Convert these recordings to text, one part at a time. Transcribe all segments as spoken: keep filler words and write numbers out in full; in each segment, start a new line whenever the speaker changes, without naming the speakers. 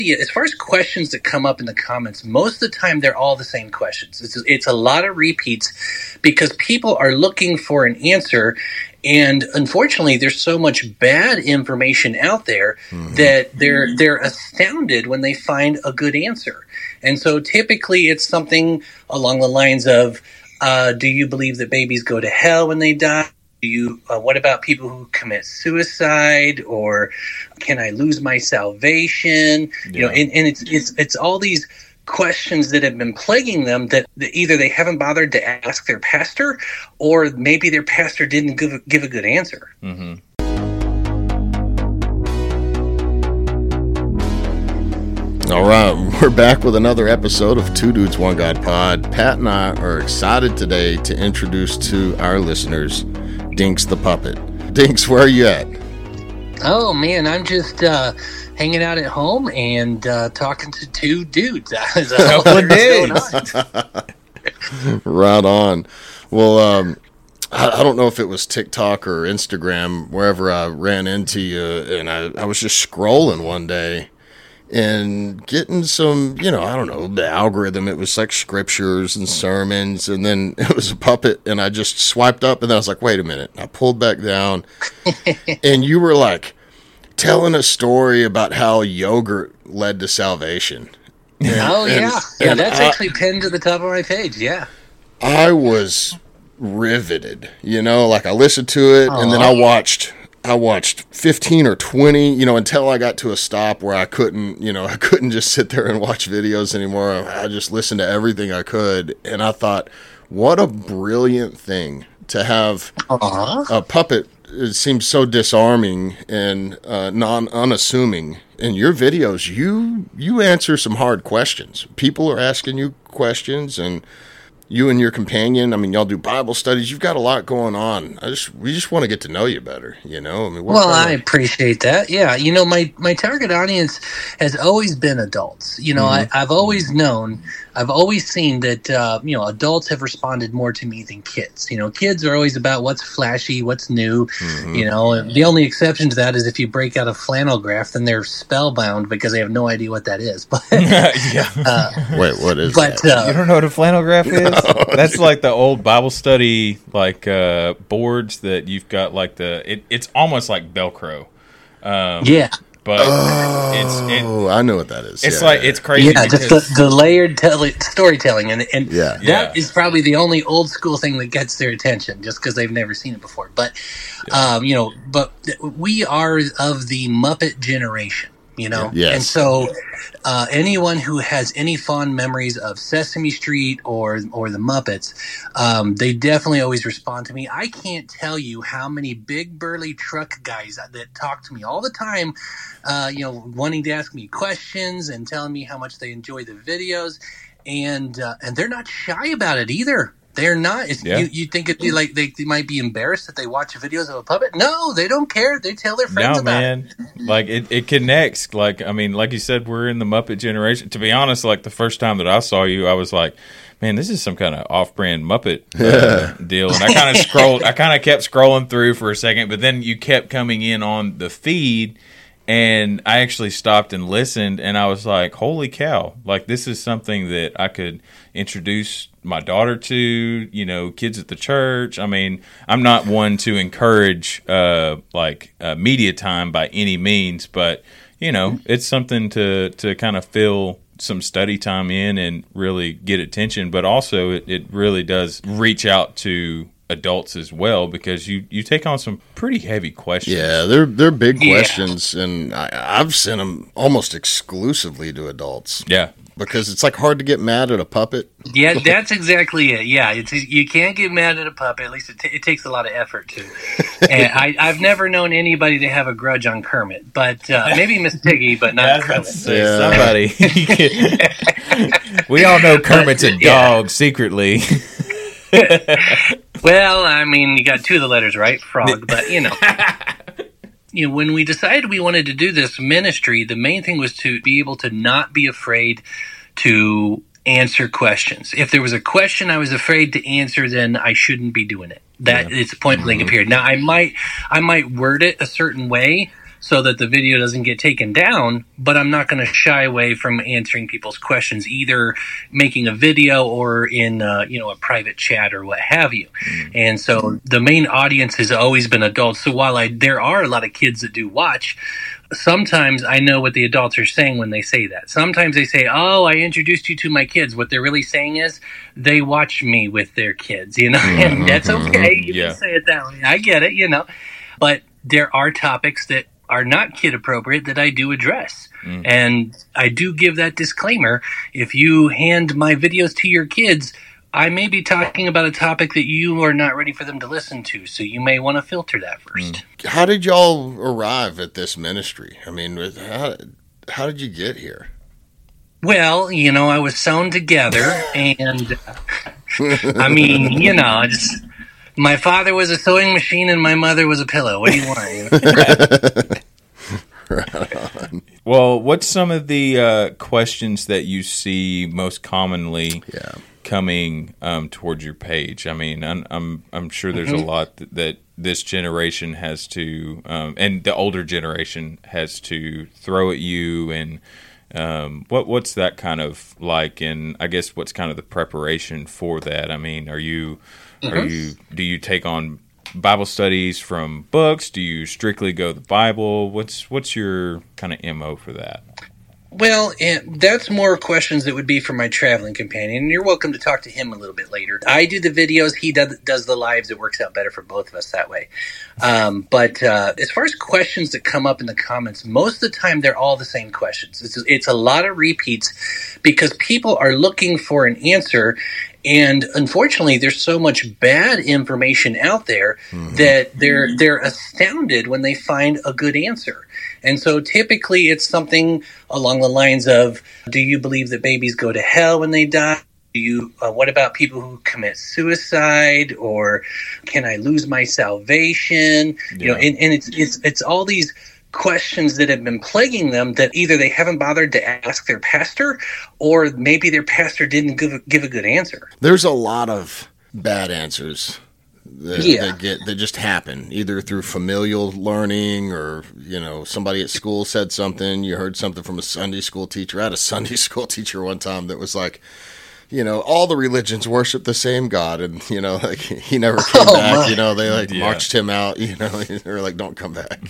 Yeah, as far as questions that come up in the comments, most of the time they're all the same questions. It's, it's a lot of repeats because people are looking for an answer, and unfortunately, there's so much bad information out there mm-hmm. that they're they're astounded when they find a good answer. And so typically, it's something along the lines of, uh, "Do you believe that babies go to hell when they die? Do you, uh, what about people who commit suicide, or can I lose my salvation?" Yeah. You know, and, and it's it's it's all these questions that have been plaguing them that, that either they haven't bothered to ask their pastor, or maybe their pastor didn't give a, give a good answer.
Mm-hmm. All right, we're back with another episode of Two Dudes, One God Pod. Pat and I are excited today to introduce to our listeners Dinks the Puppet. Dinks, where are you at?
Oh, man, I'm just uh, hanging out at home and uh, talking to two dudes.
Couple dudes. Right on. Well, um, I, I don't know if it was TikTok or Instagram, wherever I ran into you, and I, I was just scrolling one day and getting some, you know, I don't know, the algorithm. It was like scriptures and sermons, and then it was a puppet, and I just swiped up, and then I was like, wait a minute. I pulled back down, and you were like telling a story about how yogurt led to salvation.
And, oh, yeah. And, yeah, and that's I, actually pinned to the top of my page, yeah.
I was riveted, you know, like I listened to it, Aww. and then I watched... I watched fifteen or twenty, you know, until I got to a stop where I couldn't, you know, I couldn't just sit there and watch videos anymore. I just listened to everything I could. And I thought, what a brilliant thing to have uh-huh. a puppet. It seems so disarming and uh, non unassuming. In your videos, you you answer some hard questions. People are asking you questions, and you and your companion, I mean, y'all do Bible studies. You've got a lot going on. I just, we just want to get to know you better, you know? I mean,
well, I to... appreciate that. Yeah. You know, my, my target audience has always been adults. You know, mm-hmm. I, I've always known, I've always seen that, uh, you know, adults have responded more to me than kids. You know, kids are always about what's flashy, what's new. Mm-hmm. You know, the only exception to that is if you break out a flannel graph, then they're spellbound because they have no idea what that is. But
yeah. uh, Wait, what is
but,
that?
Uh, you don't know what a flannel graph is? No. That's like the old Bible study, like uh, boards that you've got, like the. It, it's almost like Velcro. Um,
yeah,
but oh, it's. It, I know what that is.
It's
yeah,
like
yeah.
it's crazy.
Yeah, just the, the layered tell- storytelling, and and
yeah.
that
yeah.
is probably the only old school thing that gets their attention, just because they've never seen it before. But, yeah. um, you know, but we are of the Muppet generation. You know,
yes.
And so uh, anyone who has any fond memories of Sesame Street or or the Muppets, um, they definitely always respond to me. I can't tell you how many big burly truck guys that talk to me all the time, uh, you know, wanting to ask me questions and telling me how much they enjoy the videos, and uh, and they're not shy about it either. They're not. It's, yeah. you, you think it'd be like they, they might be embarrassed that they watch videos of a puppet? No, they don't care. They tell their friends
no,
about
man.
it.
Like it, it connects. Like I mean, like you said, we're in the Muppet generation. To be honest, like the first time that I saw you, I was like, man, this is some kind of off-brand Muppet uh, deal. And I kind of scrolled. I kind of kept scrolling through for a second, but then you kept coming in on the feed. And I actually stopped and listened, and I was like, holy cow, like this is something that I could introduce my daughter to, you know, kids at the church. I mean, I'm not one to encourage uh, like uh, media time by any means, but, you know, it's something to, to kind of fill some study time in and really get attention. But also it, it really does reach out to adults as well, because you, you take on some pretty heavy questions.
Yeah, they're they're big yeah. questions, and I, I've sent them almost exclusively to adults.
Yeah,
because it's like hard to get mad at a puppet.
Yeah, that's exactly it. Yeah, it's, you can't get mad at a puppet. At least it, t- it takes a lot of effort to. And I, I've never known anybody to have a grudge on Kermit, but uh, maybe Miss Piggy, but not
yeah,
Kermit.
Say, yeah. Somebody. We all know Kermit's but, a dog yeah. secretly.
Well, I mean, you got two of the letters right, frog, but you know. You know, when we decided we wanted to do this ministry, the main thing was to be able to not be afraid to answer questions. If there was a question I was afraid to answer, then I shouldn't be doing it. That yeah. is point blank period. Now, I might, I might word it a certain way so that the video doesn't get taken down, but I'm not going to shy away from answering people's questions, either making a video or in uh, you know a private chat or what have you. Mm. And so the main audience has always been adults. So while I there are a lot of kids that do watch, sometimes I know what the adults are saying when they say that. Sometimes they say, "Oh, I introduced you to my kids." What they're really saying is they watch me with their kids, you know, mm-hmm. and that's okay. You yeah. can say it that way. I get it, you know. But there are topics that are not kid appropriate that I do address. Mm. And I do give that disclaimer. If you hand my videos to your kids, I may be talking about a topic that you are not ready for them to listen to. So you may want to filter that first.
Mm. How did y'all arrive at this ministry? I mean, how, how did you get here?
Well, you know, I was sewn together and uh, I mean, you know, just... My father was a sewing machine and my mother was a pillow. What do you want?
Right on.
Well, what's some of the uh, questions that you see most commonly yeah. coming um, towards your page? I mean, I'm I'm, I'm sure there's mm-hmm. a lot that, that this generation has to, um, and the older generation has to throw at you. And um, what what's that kind of like? And I guess what's kind of the preparation for that? I mean, are you Mm-hmm. Are you do you take on Bible studies from books? Do you strictly go the Bible? What's what's your kind of M O for that?
Well, and that's more questions that would be for my traveling companion. And you're welcome to talk to him a little bit later. I do the videos. He does, does the lives. It works out better for both of us that way. Um, but uh, as far as questions that come up in the comments, most of the time they're all the same questions. It's, it's a lot of repeats because people are looking for an answer. And unfortunately, there's so much bad information out there mm-hmm. that they're they're astounded when they find a good answer. And so typically it's something along the lines of, do you believe that babies go to hell when they die? Do you, uh, what about people who commit suicide? Or can I lose my salvation? Yeah. You know, and, and it's it's it's all these questions that have been plaguing them that either they haven't bothered to ask their pastor, or maybe their pastor didn't give a, give a good answer.
There's a lot of bad answers that,
yeah.
that get that just happen either through familial learning, or you know somebody at school said something, you heard something from a Sunday school teacher. I had a Sunday school teacher one time that was like, you know, all the religions worship the same God, and you know, like he never came oh, back. My. You know, they like yeah. marched him out. You know, they were like, "Don't come back."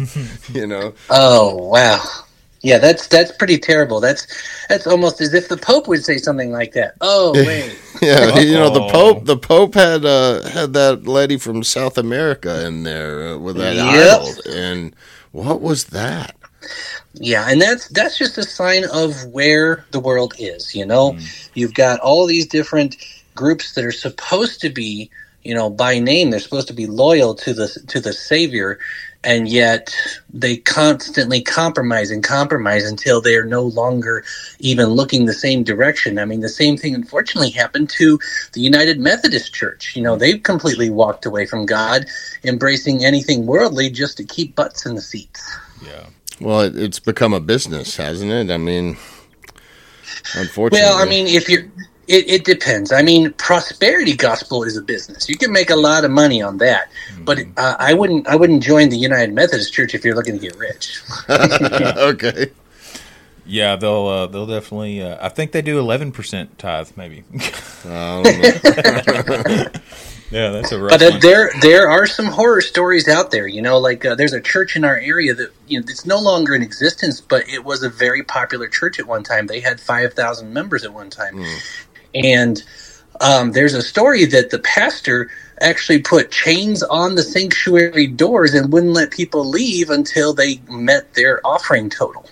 You know.
Oh wow, yeah, that's that's pretty terrible. That's that's almost as if the Pope would say something like that. Oh wait.
Yeah, you know, the Pope. The Pope had uh, had that lady from South America in there uh, with that
yep.
idol, and what was that?
Yeah, and that's that's just a sign of where the world is, you know. Mm. You've got all these different groups that are supposed to be, you know, by name, they're supposed to be loyal to the to the Savior, and yet they constantly compromise and compromise until they're no longer even looking the same direction. I mean, the same thing unfortunately happened to the United Methodist Church. You know, they've completely walked away from God, embracing anything worldly just to keep butts in the seats.
Yeah.
Well, it, it's become a business, hasn't it? I mean, unfortunately.
Well, I mean, if you're, it, it depends. I mean, prosperity gospel is a business. You can make a lot of money on that, mm-hmm. but uh, I wouldn't. I wouldn't join the United Methodist Church if you're looking to get rich.
Okay.
Yeah, they'll uh, they'll definitely. Uh, I think they do eleven percent tithe, maybe.
I don't know.
Yeah, that's a rough
But uh,
one.
there there are some horror stories out there. You know, like uh, there's a church in our area that, you know, it's no longer in existence, but it was a very popular church at one time. They had five thousand members at one time. Mm. And um, there's a story that the pastor actually put chains on the sanctuary doors and wouldn't let people leave until they met their offering total.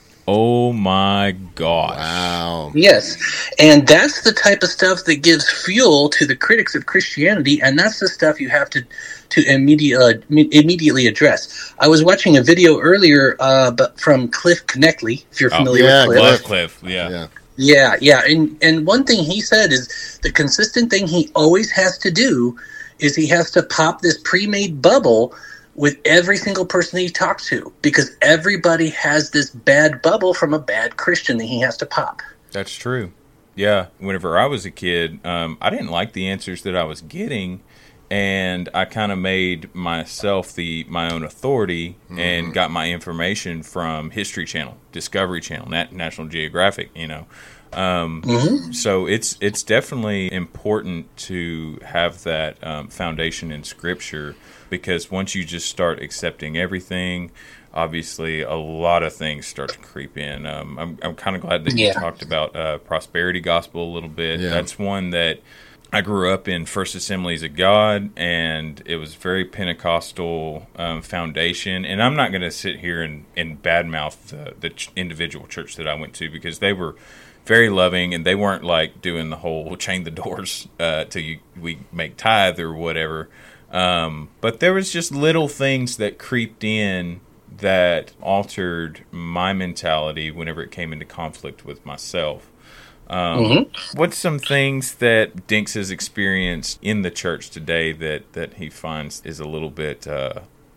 Oh my gosh.
Wow.
Yes. And that's the type of stuff that gives fuel to the critics of Christianity, and that's the stuff you have to to immediate, uh, immediately address. I was watching a video earlier uh, but from Cliff Knechtley, if you're familiar
oh, yeah,
with Cliff.
Cliff. Cliff, yeah.
Yeah.
Yeah, yeah. And, and one thing he said is the consistent thing he always has to do is he has to pop this pre-made bubble with every single person that he talks to, because everybody has this bad bubble from a bad Christian that he has to pop.
That's true. Yeah. Whenever I was a kid, um, I didn't like the answers that I was getting, and I kind of made myself the my own authority mm-hmm. and got my information from History Channel, Discovery Channel, Nat- National Geographic, you know. Um, mm-hmm. So it's it's definitely important to have that um, foundation in Scripture, because once you just start accepting everything, obviously a lot of things start to creep in. Um, I'm I'm kind of glad that you yeah. talked about uh, prosperity gospel a little bit. Yeah. That's one that I grew up in First Assemblies of God, and it was very Pentecostal um, foundation. And I'm not going to sit here and, and badmouth the, the ch- individual church that I went to, because they were very loving, and they weren't like doing the whole chain the doors uh, till you, we make tithe or whatever. Um, but there was just little things that creeped in that altered my mentality whenever it came into conflict with myself. Um, mm-hmm. What's some things that Dinks has experienced in the church today that, that he finds is a little bit... Uh,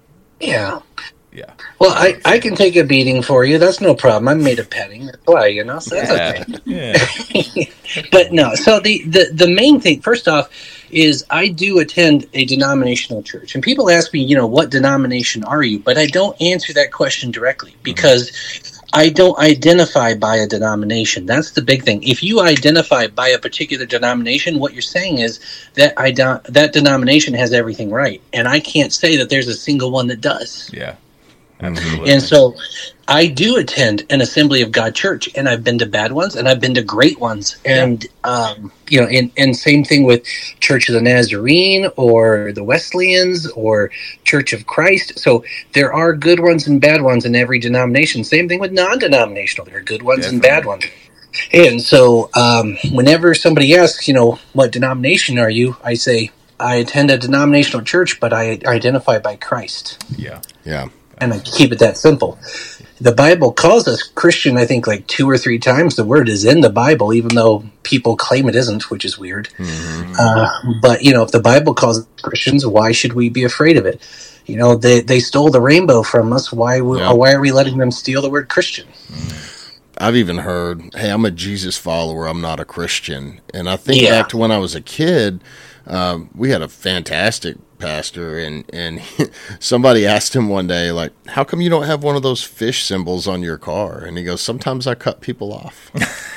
yeah.
Yeah.
Well, I, I can take a beating for you. That's no problem. I'm made of petting. That's why, you know, so that's
yeah.
okay. Yeah. But no, so the, the, the main thing, first off, is I do attend a denominational church. And people ask me, you know, what denomination are you? But I don't answer that question directly, because mm-hmm. I don't identify by a denomination. That's the big thing. If you identify by a particular denomination, what you're saying is that I do, that denomination has everything right. And I can't say that there's a single one that does.
Yeah, absolutely.
And so I do attend an Assembly of God church, and I've been to bad ones and I've been to great ones. And, yeah. um, you know, and, and same thing with Church of the Nazarene or the Wesleyans or Church of Christ. So there are good ones and bad ones in every denomination. Same thing with non-denominational. There are good ones Definitely. and bad ones. And so um, whenever somebody asks, you know, what denomination are you? I say, I attend a denominational church, but I identify by Christ.
Yeah.
Yeah.
And I keep it that simple. The Bible calls us Christian, I think, like two or three times. The word is in the Bible, even though people claim it isn't, which is weird. Mm-hmm. Uh, but, you know, if the Bible calls us Christians, why should we be afraid of it? You know, they, they stole the rainbow from us. Why, yeah. why are we letting them steal the word Christian?
I've even heard, hey, I'm a Jesus follower, I'm not a Christian. And I think
yeah.
back to when I was a kid, um, we had a fantastic pastor, and and somebody asked him one day, like, how come you don't have one of those fish symbols on your car? And he goes, sometimes I cut people off.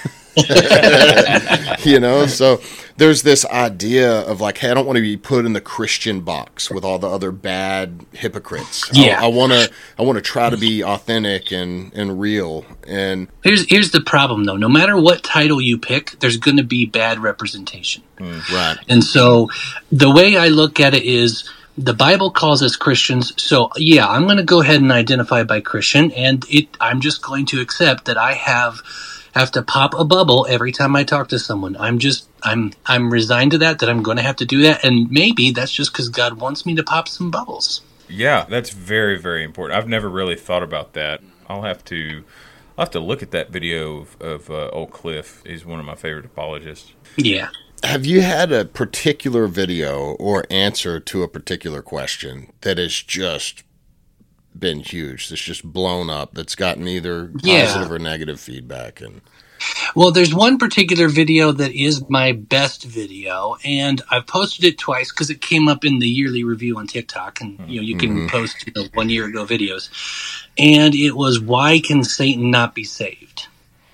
You know, so there's this idea of like, hey, I don't want to be put in the Christian box with all the other bad hypocrites.
Yeah.
I, I want to I want to try to be authentic and, and real. And
here's here's the problem, though. No matter what title you pick, there's going to be bad representation.
Mm, right.
And so the way I look at it is, the Bible calls us Christians, so yeah, I'm going to go ahead and identify by Christian, and it I'm just going to accept that I have have to pop a bubble every time I talk to someone. I'm just I'm I'm resigned to that that I'm going to have to do that, and maybe that's just because God wants me to pop some bubbles.
Yeah, that's very, very important. I've never really thought about that. I'll have to I'll have to look at that video of, of uh, Old Cliff. He's one of my favorite apologists.
Yeah.
Have you had a particular video or answer to a particular question that has just been huge, that's just blown up, that's gotten either
yeah.
positive or negative feedback? And
well, there's one particular video that is my best video, and I've posted it twice because it came up in the yearly review on TikTok, and you know you can mm-hmm. post you know, one year ago videos, and it was, why can Satan not be saved?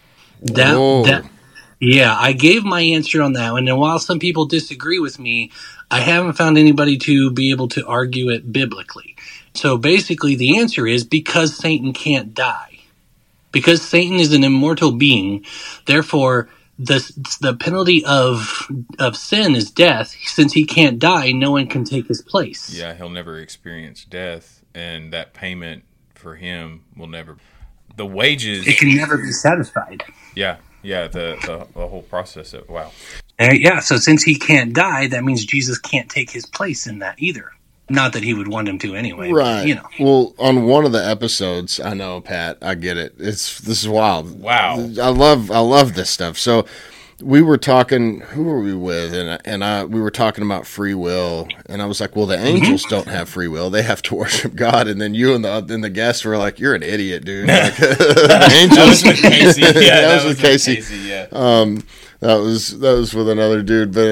That
Whoa.
that yeah, I gave my answer on that one, and while some people disagree with me, I haven't found anybody to be able to argue it biblically. So basically the answer is because Satan can't die. Because Satan is an immortal being, therefore the the penalty of of sin is death. Since he can't die, no one can take his place.
Yeah, he'll never experience death, and that payment for him will never, the wages,
it can never be satisfied.
Yeah. Yeah, the, the the whole process of, wow.
Uh, yeah, so since he can't die, that means Jesus can't take his place in that either. Not that he would want him to anyway.
Right.
But, you know.
Well, on one of the episodes, I know, Pat, I get it. It's this is wild.
Wow.
I love I love this stuff. So we were talking, who were we with? And and I we were talking about free will, and I was like, well, the angels mm-hmm. don't have free will; they have to worship God. And then you and the and the guests were like, "You're an idiot, dude." Like, the angels.
That was with Casey. Yeah,
that,
that
was with
was
Casey.
Casey. Yeah.
Um, that was that was with another dude, but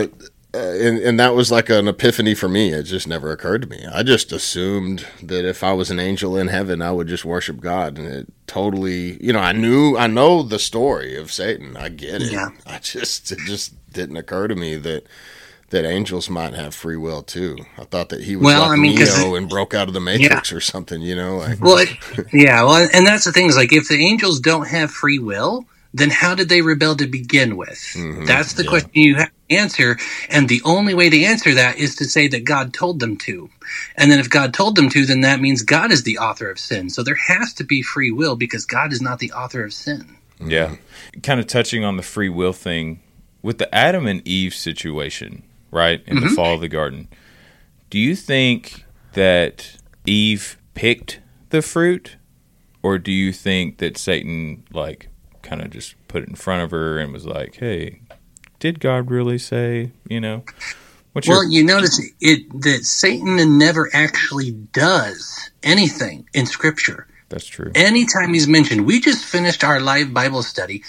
uh, and, and that was like an epiphany for me. It just never occurred to me. I just assumed that if I was an angel in heaven, I would just worship God. And it totally, you know, I knew, I know the story of Satan. I get it.
Yeah.
I just, it just didn't occur to me that that angels might have free will too. I thought that he was
well,
like
I mean,
Neo and broke out of the Matrix
yeah.
or something, you know? Like,
well, it, yeah, well, and that's the thing is like if the angels don't have free will, then how did they rebel to begin with? Mm-hmm. That's the yeah. question you have to answer. And the only way to answer that is to say that God told them to. And then if God told them to, then that means God is the author of sin. So there has to be free will because God is not the author of sin.
Yeah. Kind of touching on the free will thing, with the Adam and Eve situation, right, in mm-hmm. the fall of the garden, do you think that Eve picked the fruit, or do you think that Satan, like, kind of just put it in front of her and was like, hey, did God really say, you know? What's
well,
your-
you notice it that Satan never actually does anything in Scripture.
That's true.
Anytime he's mentioned, we just finished our live Bible study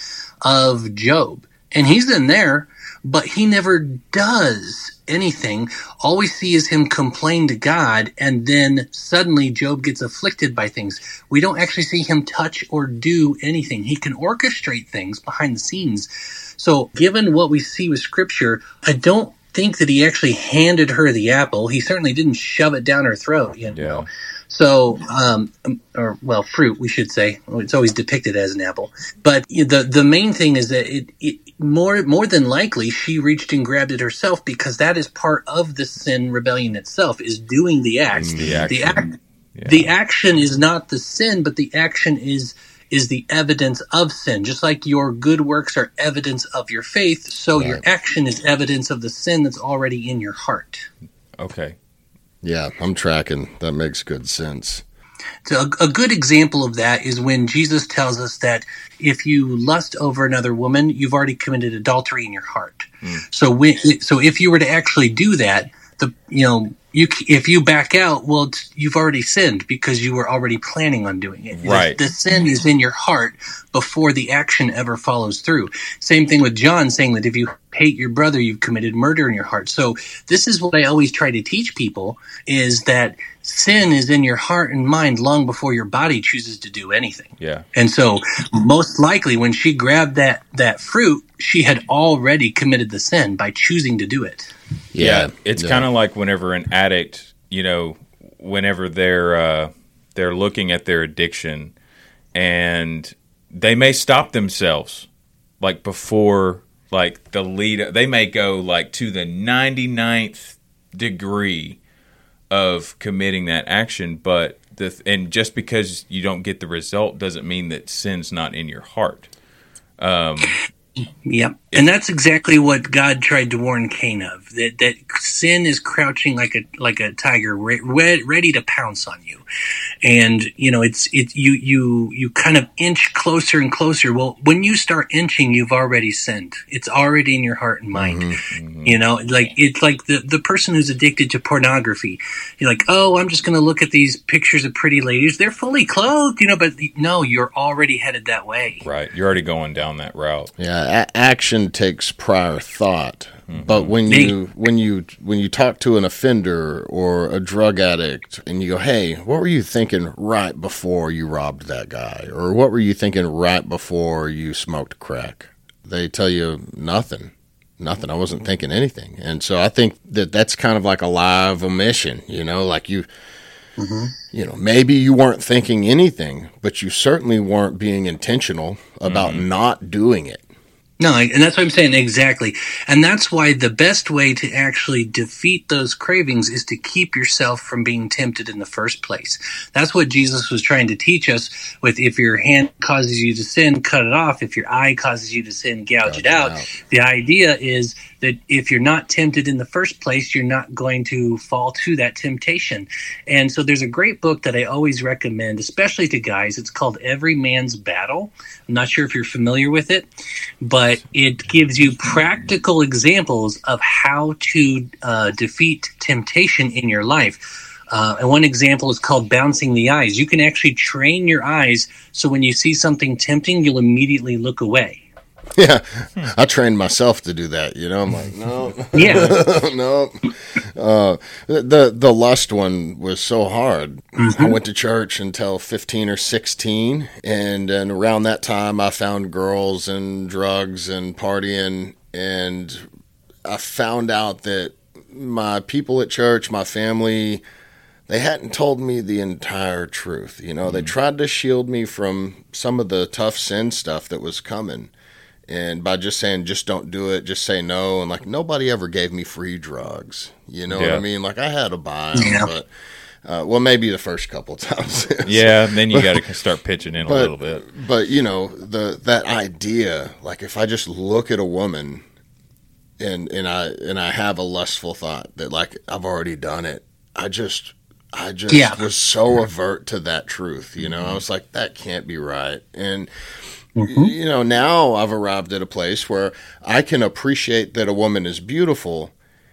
of Job, and he's in there, but he never does anything. All we see is him complain to God, and then suddenly Job gets afflicted by things. We don't actually see him touch or do anything. He can orchestrate things behind the scenes. So given what we see with Scripture, I don't think that he actually handed her the apple. He certainly didn't shove it down her throat, you know.
Yeah.
So, um, or well, fruit, we should say. It's always depicted as an apple. But the the main thing is that it, it more more than likely she reached and grabbed it herself, because that is part of the sin rebellion itself, is doing the act.
The action.
The, act,
yeah.
the action is not the sin, but the action is is the evidence of sin. Just like your good works are evidence of your faith, so right. your action is evidence of the sin that's already in your heart.
Okay.
Yeah, I'm tracking. That makes good sense.
So a, a good example of that is when Jesus tells us that if you lust over another woman, you've already committed adultery in your heart. Mm. So when, so if you were to actually do that, the you know you if you back out, well, you've already sinned because you were already planning on doing it.
Right.
The, the sin is in your heart before the action ever follows through. Same thing with John saying that if you hate your brother, you've committed murder in your heart. So this is what I always try to teach people, is that sin is in your heart and mind long before your body chooses to do anything.
Yeah.
And so most likely when she grabbed that, that fruit, she had already committed the sin by choosing to do it.
Yeah. yeah it's yeah. kind of like whenever an addict, you know, whenever they're, uh, they're looking at their addiction and they may stop themselves like before, like the lead, they may go like to the ninety-ninth degree of committing that action, but the and just because you don't get the result doesn't mean that sin's not in your heart. Um,
Yep. And that's exactly what God tried to warn Cain of, that that sin is crouching like a like a tiger, re- re- ready to pounce on you. And, you know, it's it you you you kind of inch closer and closer. Well, when you start inching, you've already sinned. It's already in your heart and mind. Mm-hmm, mm-hmm. You know, like it's like the, the person who's addicted to pornography. You're like, oh, I'm just going to look at these pictures of pretty ladies. They're fully clothed, you know, but no, you're already headed that way.
Right. You're already going down that route.
Yeah. A- action takes prior thought, mm-hmm. but when you when you when you talk to an offender or a drug addict and you go, hey, what were you thinking right before you robbed that guy, or what were you thinking right before you smoked crack? They tell you nothing nothing I wasn't thinking anything. And so I think that that's kind of like a live omission, you know, like you mm-hmm. you know, maybe you weren't thinking anything, but you certainly weren't being intentional about mm-hmm. not doing it.
No, and that's what I'm saying, exactly. And that's why the best way to actually defeat those cravings is to keep yourself from being tempted in the first place. That's what Jesus was trying to teach us with, if your hand causes you to sin, cut it off. If your eye causes you to sin, gouge, gouge it out. out. The idea is that if you're not tempted in the first place, you're not going to fall to that temptation. And so there's a great book that I always recommend, especially to guys. It's called Every Man's Battle. I'm not sure if you're familiar with it, but it gives you practical examples of how to uh, defeat temptation in your life. Uh, and one example is called bouncing the eyes. You can actually train your eyes so when you see something tempting, you'll immediately look away.
Yeah, I trained myself to do that. You know, I'm like, no,
Yeah.
no. Uh, the the lust one was so hard. Mm-hmm. I went to church until fifteen or sixteen, and and around that time, I found girls and drugs and partying, and I found out that my people at church, my family, they hadn't told me the entire truth. You know, mm-hmm. they tried to shield me from some of the tough sin stuff that was coming. And by just saying, just don't do it, just say no. And like, nobody ever gave me free drugs. You know yeah. what I mean? Like, I had to buy them, yeah. but, uh, well, maybe the first couple of times.
Yeah, then you got to start pitching in but, a little bit.
But, you know, the that idea, like, if I just look at a woman and, and I and I have a lustful thought that, like, I've already done it, I just, I just yeah. was so avert to that truth. You know, mm-hmm. I was like, that can't be right. And, Mm-hmm. you know, now I've arrived at a place where I can appreciate that a woman is beautiful,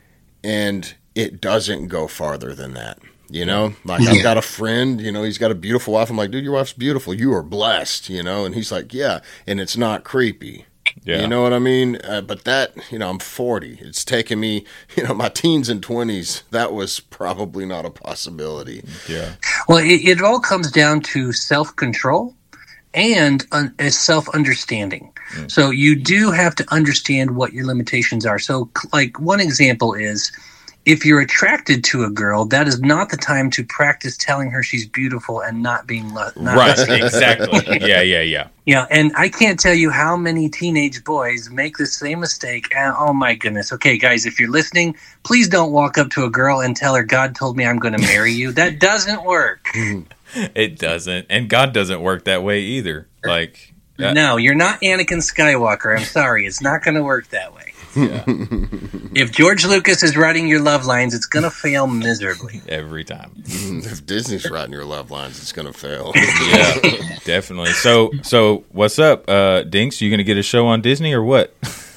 and it doesn't go farther than that. You know, like yeah. I've got a friend, you know, he's got a beautiful wife. I'm like, dude, your wife's beautiful. You are blessed, you know? And he's like, yeah, and it's not creepy. Yeah. You know what I mean? Uh, but that, you know, I'm forty. It's taken me, you know, my teens and twenties. That was probably not a possibility.
Yeah.
Well, it, it all comes down to self-control and un- a self-understanding. Mm. So you do have to understand what your limitations are. So like one example is if you're attracted to a girl, that is not the time to practice telling her she's beautiful and not being lo- not
right. Exactly. Yeah, yeah, yeah.
Yeah, and I can't tell you how many teenage boys make the same mistake. And oh my goodness. Okay, guys, if you're listening, please don't walk up to a girl and tell her God told me I'm going to marry you. That doesn't work.
It doesn't, and God doesn't work that way either. Like,
uh, no, you're not Anakin Skywalker. I'm sorry, it's not going to work that way.
Yeah.
If George Lucas is writing your love lines, it's going to fail miserably
every time.
If Disney's writing your love lines, it's going to fail.
Yeah, definitely. So, so what's up, uh, Dinks? You going to get a show on Disney or what?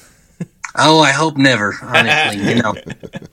Oh, I hope never. Honestly, you know.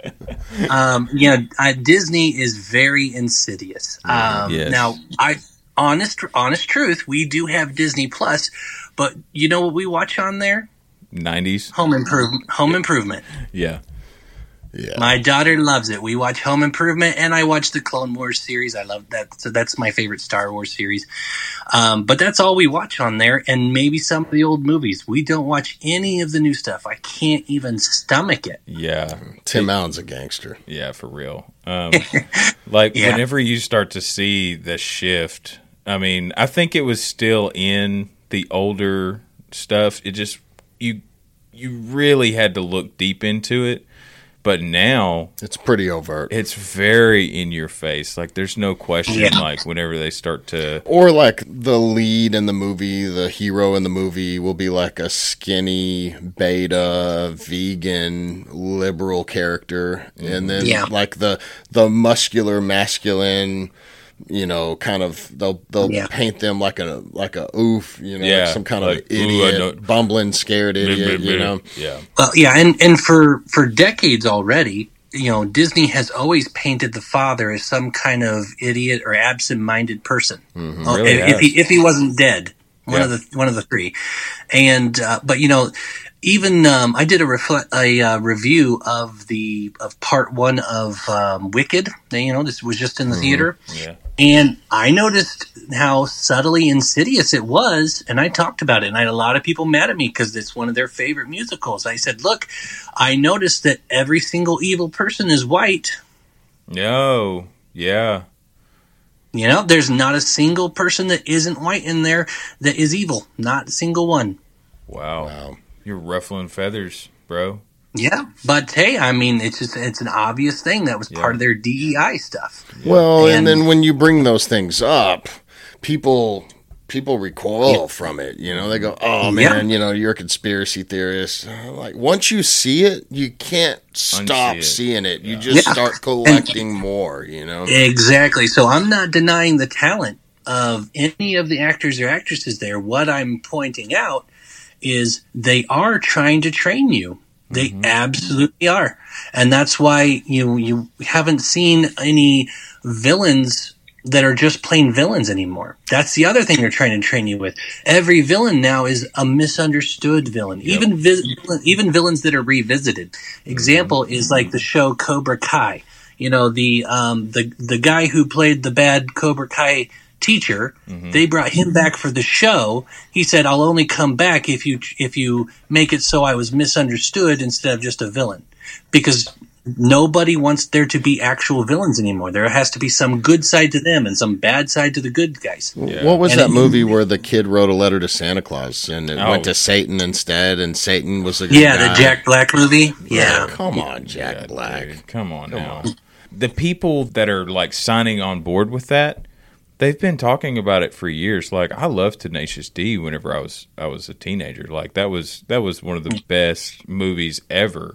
Um, you know, uh, Disney is very insidious. Um, yes. Now, I honest, honest truth, we do have Disney Plus, but you know what we watch on there?
nineties
Home Improvement. Home Improvement.
Yeah.
Yeah.
My daughter loves it. We watch Home Improvement, and I watch the Clone Wars series. I love that. So that's my favorite Star Wars series. Um, but that's all we watch on there, and maybe some of the old movies. We don't watch any of the new stuff. I can't even stomach it.
Yeah.
Tim Allen's a gangster.
Yeah, for real. Um, like, yeah. Whenever you start to see the shift, I mean, I think it was still in the older stuff. It just, you you really had to look deep into it. But now
it's pretty overt.
It's very in your face. Like there's no question. Yeah. Like whenever they start to,
or like the lead in the movie, the hero in the movie will be like a skinny beta vegan liberal character, and then yeah. like the the muscular masculine. You know, kind of they'll they'll yeah. paint them like a like a oof, you know,
yeah,
like some kind
like,
of idiot,
ooh,
bumbling, scared idiot, you know.
Yeah.
Well, yeah, and and for for decades already, you know, Disney has always painted the father as some kind of idiot or absent-minded person.
Mm-hmm.
Oh,
really
if, if he if he wasn't dead, one yeah. of the one of the three. And uh, but you know. Even um, I did a, refle- a uh, review of the of part one of um, Wicked. You know, this was just in the mm-hmm. theater,
yeah.
and I noticed how subtly insidious it was. And I talked about it, and I had a lot of people mad at me because it's one of their favorite musicals. I said, "Look, I noticed that every single evil person is white."
No, yeah.
You know, there's not a single person that isn't white in there that is evil. Not a single one.
Wow. Wow. You're ruffling feathers, bro.
Yeah, but hey, I mean, it's just it's an obvious thing that was yeah. part of their D E I stuff.
Well, and, and then when you bring those things up, people people recoil yeah. from it. You know, they go, "Oh man, yeah. you know, you're a conspiracy theorist." Like once you see it, you can't stop it. seeing it. You yeah. just yeah. start collecting and, more. You know,
exactly. So I'm not denying the talent of any of the actors or actresses there. What I'm pointing out is they are trying to train you. They mm-hmm. absolutely are. And that's why you you haven't seen any villains that are just plain villains anymore. That's the other thing they're trying to train you with. Every villain now is a misunderstood villain. Yep. Even vi- even villains that are revisited. Example mm-hmm. is like the show Cobra Kai. You know, the um, the the guy who played the bad Cobra Kai teacher, mm-hmm. they brought him back for the show. He said, "I'll only come back if you if you make it so I was misunderstood instead of just a villain." Because nobody wants there to be actual villains anymore. There has to be some good side to them and some bad side to the good guys.
Yeah. What was and that it, movie where the kid wrote a letter to Santa Claus and it oh. went to Satan instead, and Satan was a good
yeah,
guy?
The Jack Black movie. Yeah,
oh, come on, Jack yeah, Black.
Dude, come on come now. On. The people that are like signing on board with that, they've been talking about it for years. Like, I loved Tenacious D whenever I was I was a teenager. Like, that was that was one of the best movies ever.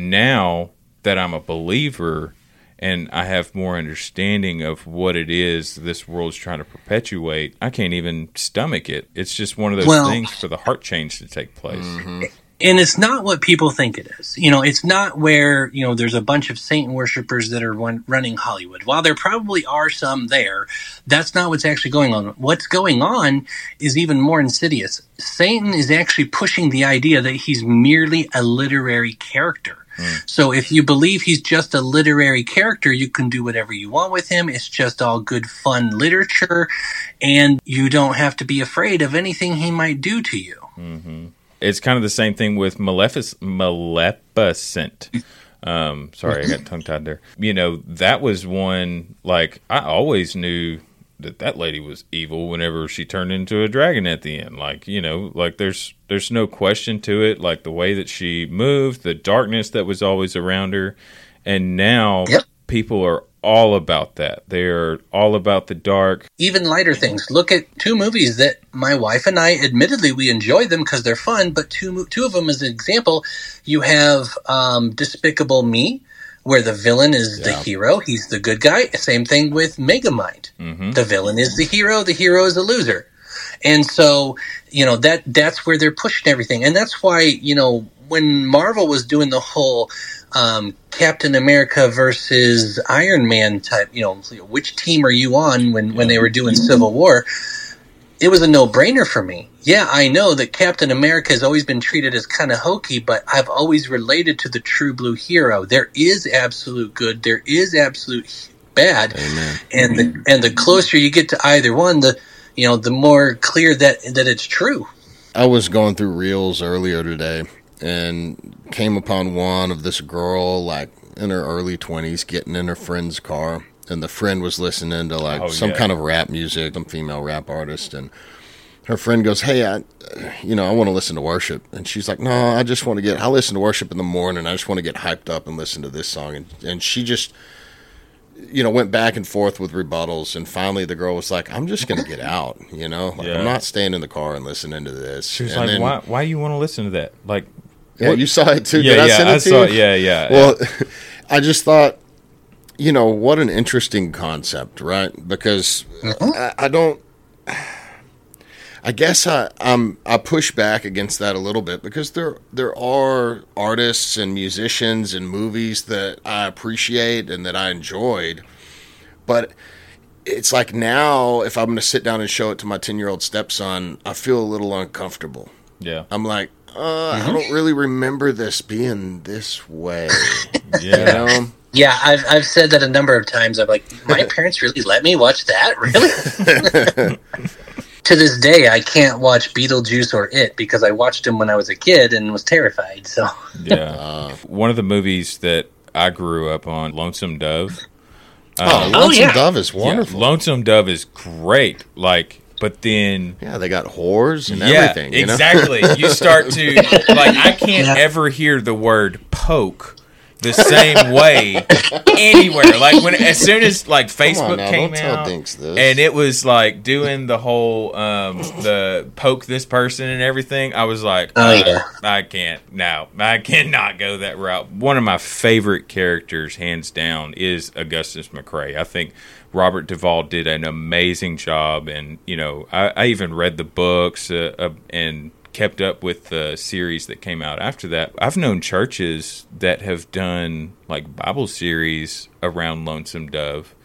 Now that I'm a believer and I have more understanding of what it is this world's trying to perpetuate, I can't even stomach it. It's just one of those well, things for the heart change to take place.
Mm-hmm. And it's not what people think it is. You know, it's not where, you know, there's a bunch of Satan worshipers that are run, running Hollywood. While there probably are some there, that's not what's actually going on. What's going on is even more insidious. Satan is actually pushing the idea that he's merely a literary character. Mm. So if you believe he's just a literary character, you can do whatever you want with him. It's just all good, fun literature, and you don't have to be afraid of anything he might do to you.
Mm-hmm. It's kind of the same thing with Malefic- Maleficent. Um, sorry, I got tongue-tied there. You know, that was one, like, I always knew that that lady was evil whenever she turned into a dragon at the end. Like, you know, like there's there's no question to it. Like the way that she moved, the darkness that was always around her. And now yep. people are all about that. They're all about the dark.
Even lighter things. Look at two movies that my wife and I, admittedly, we enjoy them because they're fun, but two two of them as an example, you have um, Despicable Me, where the villain is yeah. the hero. He's the good guy. Same thing with Megamind. Mm-hmm. The villain is the hero. The hero is the loser. And so, you know, that that's where they're pushing everything. And that's why, you know, when Marvel was doing the whole um, Captain America versus Iron Man type, you know, which team are you on when, when they were doing Civil War, it was a no-brainer for me. Yeah, I know that Captain America has always been treated as kind of hokey, but I've always related to the true blue hero. There is absolute good. There is absolute bad. Amen. And the and the closer you get to either one, the you know, the more clear that that it's true.
I was going through Reels earlier today and came upon one of this girl, like in her early twenties, getting in her friend's car, and the friend was listening to like oh, some yeah. kind of rap music, some female rap artist, and her friend goes, "Hey, I, you know, I want to listen to worship," and she's like, "No, I just want to get. I listen to worship in the morning. I just want to get hyped up and listen to this song," and and she just, you know, went back and forth with rebuttals, and finally the girl was like, "I'm just going to get out, you know, like, yeah. I'm not staying in the car and listening to this."
She was
and
like,
then,
"Why? Why do you want to listen to that?" Like,
yeah, what? You saw it too.
Yeah,
Did
yeah,
I send it
I
to
saw
you?
it. Yeah, yeah.
Well,
yeah.
I just thought, you know, what an interesting concept, right? Because mm-hmm. I, I don't. I guess I I'm, I push back against that a little bit because there there are artists and musicians and movies that I appreciate and that I enjoyed, but it's like now if I'm going to sit down and show it to my ten-year-old stepson, I feel a little uncomfortable.
Yeah,
I'm like, uh, mm-hmm. I don't really remember this being this way.
Yeah.
You know?
Yeah, I've I've said that a number of times. I'm like, my parents really let me watch that? Really? To this day, I can't watch Beetlejuice or It because I watched them when I was a kid and was terrified. So
yeah, uh, one of the movies that I grew up on, Lonesome Dove.
Uh, oh, Lonesome yeah. Dove is wonderful.
Yeah, Lonesome Dove is great. Like, but then
yeah, they got whores and
yeah,
everything. You
exactly.
know?
You start to like. I can't yeah. ever hear the word poke the same way anywhere. Like when as soon as like Facebook
now,
came
don't tell
out
Dinks this.
and it was like doing the whole um, the poke this person and everything, I was like,
oh yeah,
I can't. No, I cannot go that route. One of my favorite characters, hands down, is Augustus McCrae. I think Robert Duvall did an amazing job, and you know, I, I even read the books uh, uh, and. kept up with the series that came out after that. I've known churches that have done like Bible series around Lonesome Dove,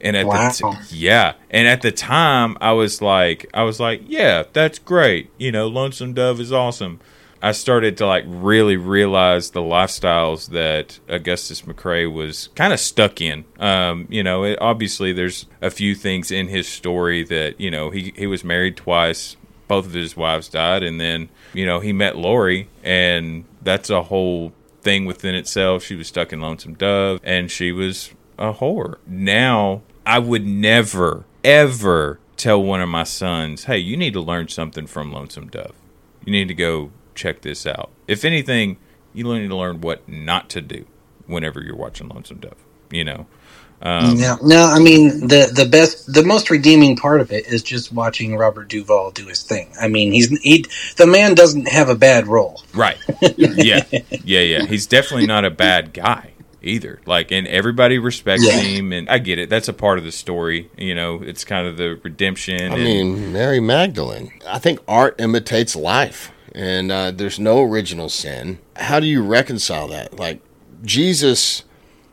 And at
wow.
the t- yeah, and at the time, I was like, I was like, yeah, that's great. You know, Lonesome Dove is awesome. I started to like really realize the lifestyles that Augustus McCrae was kind of stuck in. Um, you know, it, obviously there's a few things in his story that, you know, he, he was married twice. Both of his wives died. And then, you know, he met Lori, and that's a whole thing within itself. She was stuck in Lonesome Dove, and she was a whore. Now, I would never, ever tell one of my sons, hey, you need to learn something from Lonesome Dove. You need to go check this out. If anything, you need to learn what not to do whenever you're watching Lonesome Dove, you know? Um,
yeah. No, I mean, the, the best, the most redeeming part of it is just watching Robert Duvall do his thing. I mean, he's, he, the man doesn't have a bad role.
Right. Yeah. Yeah, yeah. He's definitely not a bad guy either. Like, and everybody respects yeah. him, and I get it. That's a part of the story. You know, it's kind of the redemption.
I
and,
mean, Mary Magdalene. I think art imitates life, and uh, there's no original sin. How do you reconcile that? Like, Jesus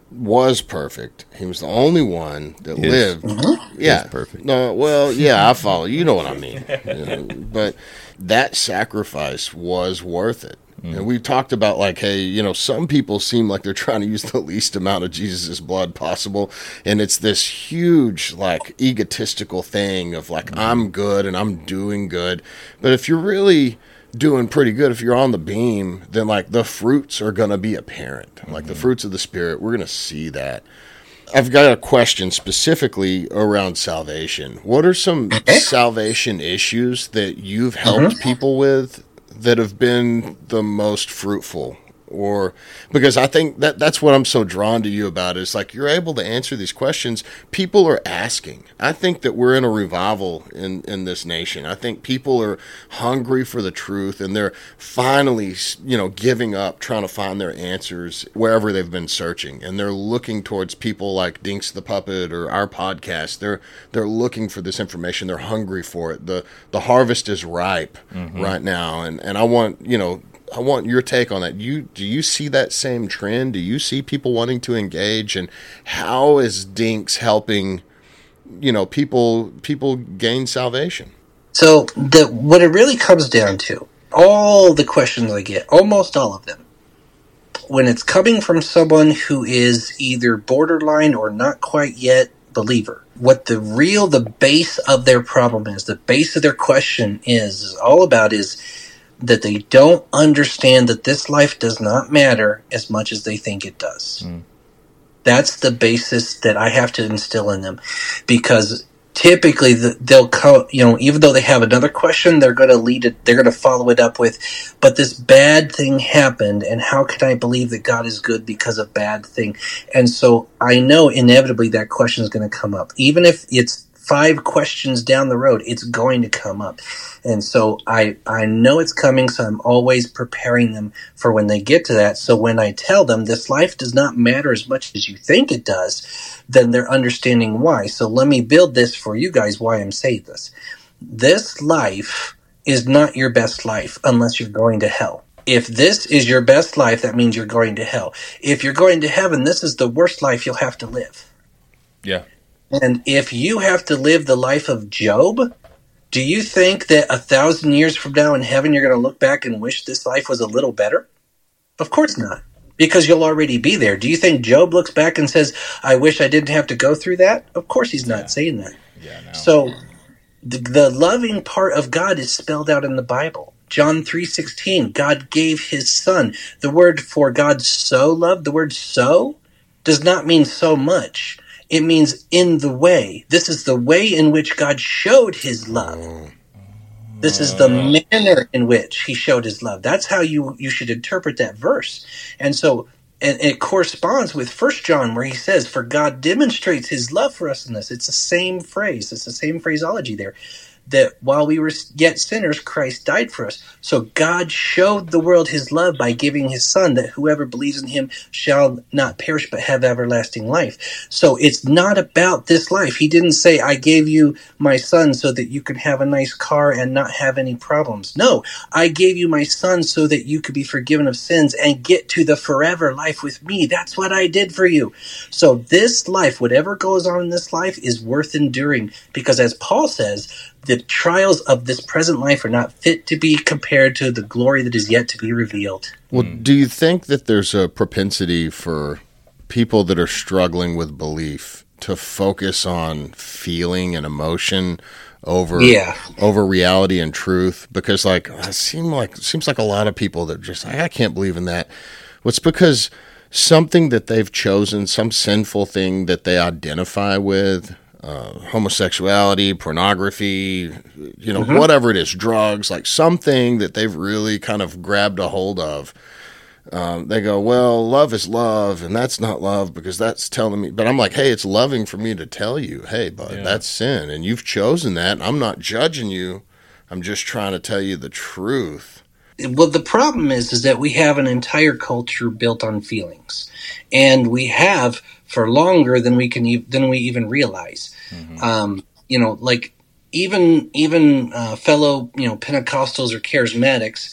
was perfect. He was the only one that
Is.
lived.
Mm-hmm.
Yeah,
perfect.
No, well, yeah, I follow. You know what I mean. You know, but that sacrifice was worth it. Mm. And we've talked about, like, hey, you know, some people seem like they're trying to use the least amount of Jesus' blood possible. And it's this huge, like, egotistical thing of, like, mm. I'm good and I'm doing good. But if you're really doing pretty good, if you're on the beam, then, like, the fruits are going to be apparent. Mm-hmm. Like, the fruits of the Spirit, we're going to see that. I've got a question specifically around salvation. What are some salvation issues that you've helped mm-hmm. people with that have been the most fruitful? Or because I think that that's what I'm so drawn to you about is like you're able to answer these questions. People are asking. I think that we're in a revival in, in this nation. I think people are hungry for the truth, and they're finally, you know, giving up trying to find their answers wherever they've been searching, and they're looking towards people like Dinks the Puppet or our podcast. They're they're looking for this information. They're hungry for it. the The harvest is ripe mm-hmm. right now, and and I want you know. I want your take on that. You do you see that same trend? Do you see people wanting to engage? And how is Dinks helping, you know, people people gain salvation?
So the what it really comes down to, all the questions I get, almost all of them, when it's coming from someone who is either borderline or not quite yet believer, what the real, the base of their problem is, the base of their question is, is all about is that they don't understand that this life does not matter as much as they think it does. Mm. That's the basis that I have to instill in them, because typically the, they'll come, you know, even though they have another question, they're going to lead it, they're going to follow it up with, but this bad thing happened, and how can I believe that God is good because of bad thing? And so I know inevitably that question is going to come up. Even if it's five questions down the road, it's going to come up. And so I, I know it's coming, so I'm always preparing them for when they get to that. So when I tell them this life does not matter as much as you think it does, then they're understanding why. So let me build this for you guys, why I'm saying this. This life is not your best life unless you're going to hell. If this is your best life, that means you're going to hell. If you're going to heaven, this is the worst life you'll have to live.
Yeah.
And if you have to live the life of Job, do you think that a thousand years from now in heaven you're going to look back and wish this life was a little better? Of course not, because you'll already be there. Do you think Job looks back and says, I wish I didn't have to go through that? Of course he's not yeah. saying that.
Yeah, no.
So the, the loving part of God is spelled out in the Bible. John three sixteen, God gave his son. The word for God so loved, the word so does not mean so much. It means in the way. This is the way in which God showed his love. This is the manner in which he showed his love. That's how you, you should interpret that verse. And so and it corresponds with First John, where he says, for God demonstrates his love for us in this. It's the same phrase. It's the same phraseology there. that while we were yet sinners, Christ died for us. So God showed the world his love by giving his son, that whoever believes in him shall not perish but have everlasting life. So it's not about this life. He didn't say, I gave you my son so that you could have a nice car and not have any problems. No, I gave you my son so that you could be forgiven of sins and get to the forever life with me. That's what I did for you. So this life, whatever goes on in this life, is worth enduring, because as Paul says, the trials of this present life are not fit to be compared to the glory that is yet to be revealed.
Well, do you think that there's a propensity for people that are struggling with belief to focus on feeling and emotion over
yeah.
over reality and truth? Because like it seems like it seems like a lot of people that are just like, I can't believe in that. Well, it's because something that they've chosen, some sinful thing that they identify with, uh, homosexuality, pornography, you know, mm-hmm. whatever it is, drugs, like something that they've really kind of grabbed a hold of. Um, they go, well, love is love, and that's not love because that's telling me. But I'm like, hey, it's loving for me to tell you, hey, bud, yeah. that's sin, and you've chosen that. And I'm not judging you. I'm just trying to tell you the truth.
Well, the problem is, is that we have an entire culture built on feelings, and we have for longer than we can e- than we even realize. Mm-hmm. Um, you know, like even even uh, fellow you know Pentecostals or charismatics.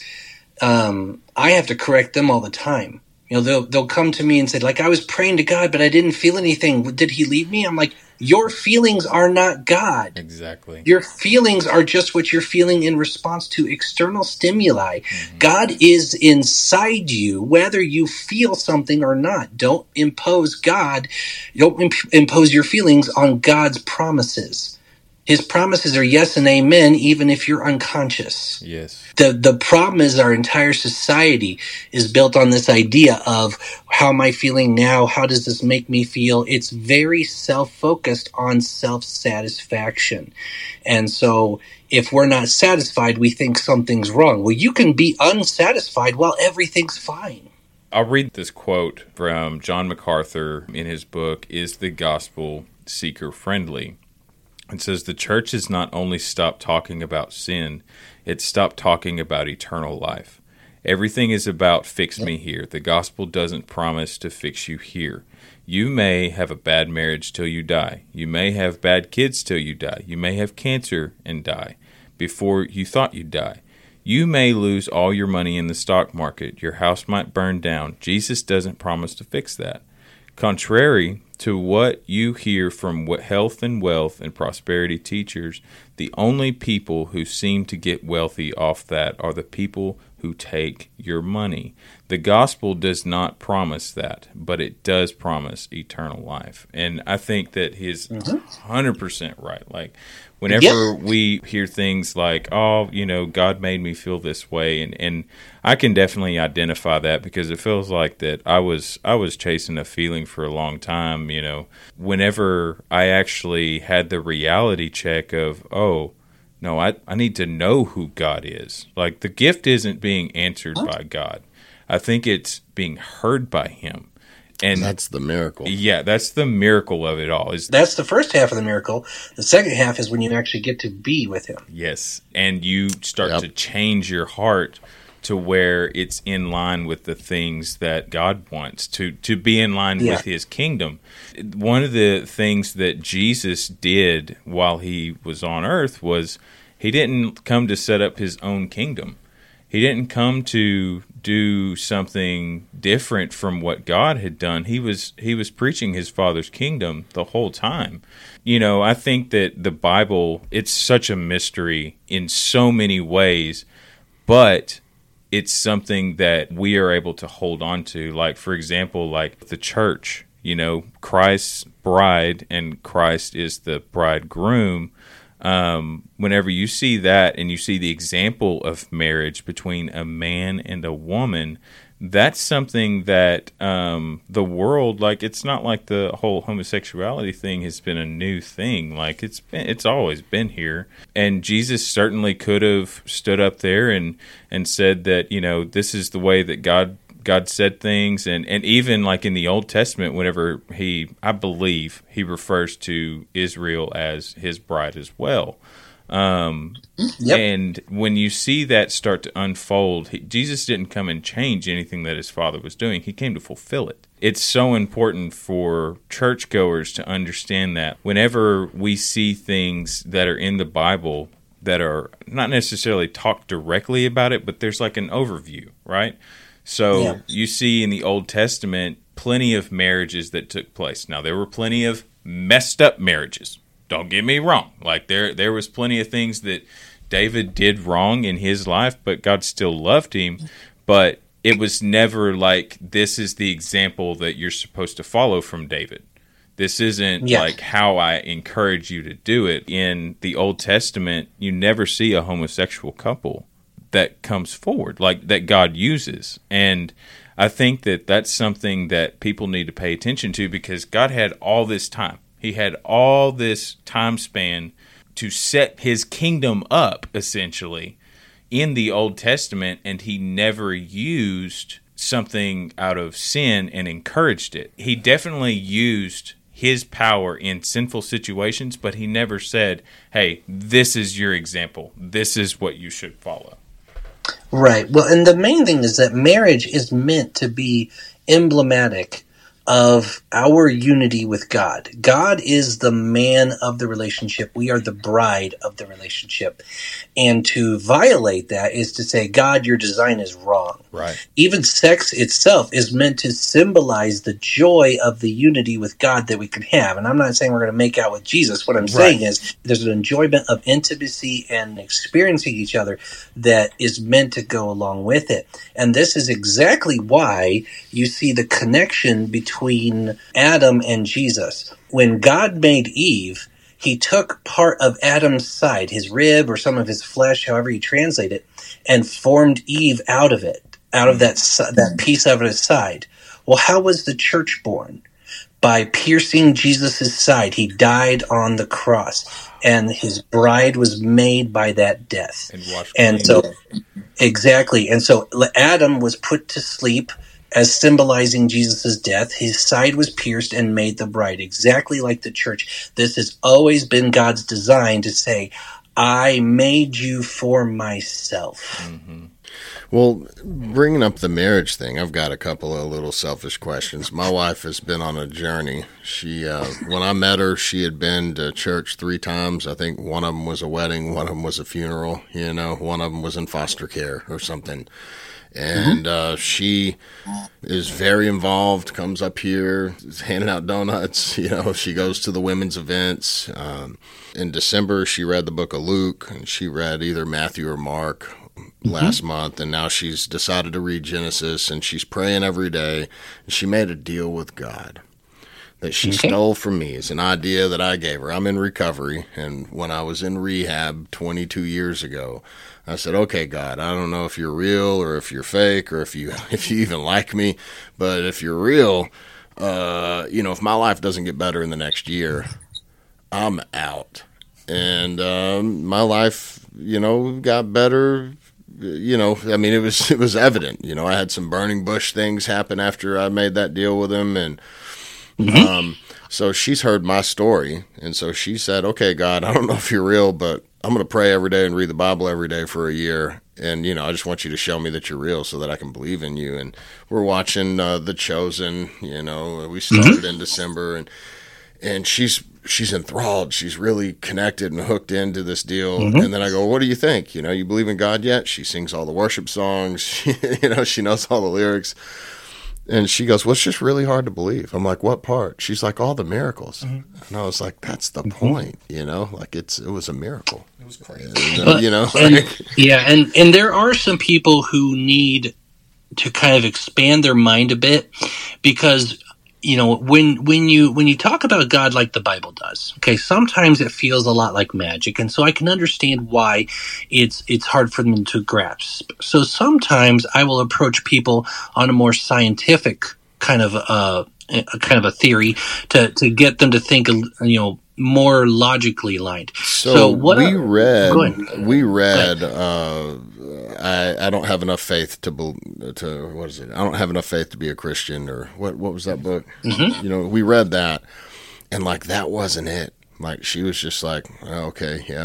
Um, I have to correct them all the time. You know, they'll they'll come to me and say, like, I was praying to God, but I didn't feel anything. Did he leave me? I'm like, your feelings are not God.
Exactly.
Your feelings are just what you're feeling in response to external stimuli. Mm-hmm. God is inside you, whether you feel something or not. Don't impose God. Don't imp- impose your feelings on God's promises. His promises are yes and amen, even if you're unconscious.
Yes.
The the problem is our entire society is built on this idea of how am I feeling now? How does this make me feel? It's very self-focused on self-satisfaction. And so if we're not satisfied, we think something's wrong. Well, you can be unsatisfied while everything's fine.
I'll read this quote from John MacArthur in his book, Is the Gospel Seeker Friendly? It says, the church has not only stopped talking about sin, it's stopped talking about eternal life. Everything is about fix me here. The gospel doesn't promise to fix you here. You may have a bad marriage till you die. You may have bad kids till you die. You may have cancer and die before you thought you'd die. You may lose all your money in the stock market. Your house might burn down. Jesus doesn't promise to fix that. Contrary to what you hear from what health and wealth and prosperity teachers, the only people who seem to get wealthy off that are the people who take your money. The gospel does not promise that, but it does promise eternal life. And I think that he's mm-hmm. one hundred percent right. Like, whenever yep. we hear things like, oh, you know, God made me feel this way, and, and I can definitely identify that because it feels like that I was I was chasing a feeling for a long time, you know. Whenever I actually had the reality check of, oh, no, I, I need to know who God is. Like, the gift isn't being answered by God. I think it's being heard by him. And
that's the miracle.
Yeah, that's the miracle of it all. Is
That's the first half of the miracle. The second half is when you actually get to be with him.
Yes, and you start
yep.
to change your heart to where it's in line with the things that God wants, to, to be in line yeah. with his kingdom. One of the things that Jesus did while he was on earth was he didn't come to set up his own kingdom. He didn't come to do something different from what God had done. He was he was preaching his Father's kingdom the whole time. You know, I think that the Bible, it's such a mystery in so many ways, but it's something that we are able to hold on to. Like, for example, like the church, you know, Christ's bride and Christ is the bridegroom. Um, whenever you see that and you see the example of marriage between a man and a woman, that's something that um, the world, like, it's not like the whole homosexuality thing has been a new thing. Like, it's been, it's always been here. And Jesus certainly could have stood up there and, and said that, you know, this is the way that God God said things, and, and even like in the Old Testament, whenever he, I believe, he refers to Israel as his bride as well. Um, yep. And when you see that start to unfold, he, Jesus didn't come and change anything that his Father was doing. He came to fulfill it. It's so important for churchgoers to understand that whenever we see things that are in the Bible that are not necessarily talked directly about it, but there's like an overview, right? So yeah. You see in the Old Testament plenty of marriages that took place. Now, there were plenty of messed up marriages. Don't get me wrong. Like there, there was plenty of things that David did wrong in his life, but God still loved him. But it was never like, this is the example that you're supposed to follow from David. This isn't yes. like how I encourage you to do it. In the Old Testament, you never see a homosexual couple that comes forward, like that God uses. And I think that that's something that people need to pay attention to, because God had all this time. He had all this time span to set his kingdom up, essentially, in the Old Testament, and he never used something out of sin and encouraged it. He definitely used his power in sinful situations, but he never said, hey, this is your example. This is what you should follow.
Right. Well, and the main thing is that marriage is meant to be emblematic of our unity with God. God is the man of the relationship. We are the bride of the relationship. And to violate that is to say, God, your design is wrong.
Right.
Even sex itself is meant to symbolize the joy of the unity with God that we can have. And I'm not saying we're going to make out with Jesus. What I'm right. saying is there's an enjoyment of intimacy and experiencing each other that is meant to go along with it. And this is exactly why you see the connection between between Adam and Jesus. When God made Eve, he took part of Adam's side, his rib or some of his flesh, however you translate it, and formed Eve out of it, out of that that piece of his side. Well, how was the church born? By piercing Jesus' side. He died on the cross, and his bride was made by that death.
And,
and so, exactly. And so Adam was put to sleep as symbolizing Jesus' death. His side was pierced and made the bride, exactly like the church. This has always been God's design to say, I made you for myself.
Mm-hmm. Well, bringing up the marriage thing, I've got a couple of little selfish questions. My wife has been on a journey. She, uh, when I met her, she had been to church three times. I think one of them was a wedding, one of them was a funeral, you know, one of them was in foster care or something. And uh, she is very involved, comes up here, is handing out donuts. You know, she goes to the women's events. Um, in December, she read the book of Luke, and she read either Matthew or Mark mm-hmm. last month. And now she's decided to read Genesis, and she's praying every day. And she made a deal with God that she okay. stole from me. It's an idea that I gave her. I'm in recovery, and when I was in rehab twenty-two years ago, I said, okay, God, I don't know if you're real or if you're fake or if you if you even like me, but if you're real, uh, you know, if my life doesn't get better in the next year, I'm out. And um, my life, you know, got better. You know, I mean, it was it was evident. You know, I had some burning bush things happen after I made that deal with him, and mm-hmm. um, so she's heard my story, and so she said, okay, God, I don't know if you're real, but I'm going to pray every day and read the Bible every day for a year. And, you know, I just want you to show me that you're real so that I can believe in you. And we're watching uh, The Chosen, you know, we started mm-hmm. in December, and and she's she's enthralled. She's really connected and hooked into this deal. Mm-hmm. And then I go, what do you think? You know, you believe in God yet? She sings all the worship songs. You know, she knows all the lyrics. And she goes, well, it's just really hard to believe. I'm like, what part? She's like, all the miracles. Mm-hmm. And I was like, that's the mm-hmm. point, you know? Like, it's it was a miracle.
It was crazy.
And, uh, you know?
And, yeah, and, and there are some people who need to kind of expand their mind a bit, because you know, when when you when you talk about God like the Bible does, okay, sometimes it feels a lot like magic, and so I can understand why it's it's hard for them to grasp. So sometimes I will approach people on a more scientific kind of uh a kind of a theory to to get them to think, you know, more logically aligned.
So, so what we are, read we read uh I, I don't have enough faith to to what is it? I don't have enough faith to be a Christian, or what? What was that book? Mm-hmm. You know, we read that, and like that wasn't it. Like she was just like, oh, okay, yeah,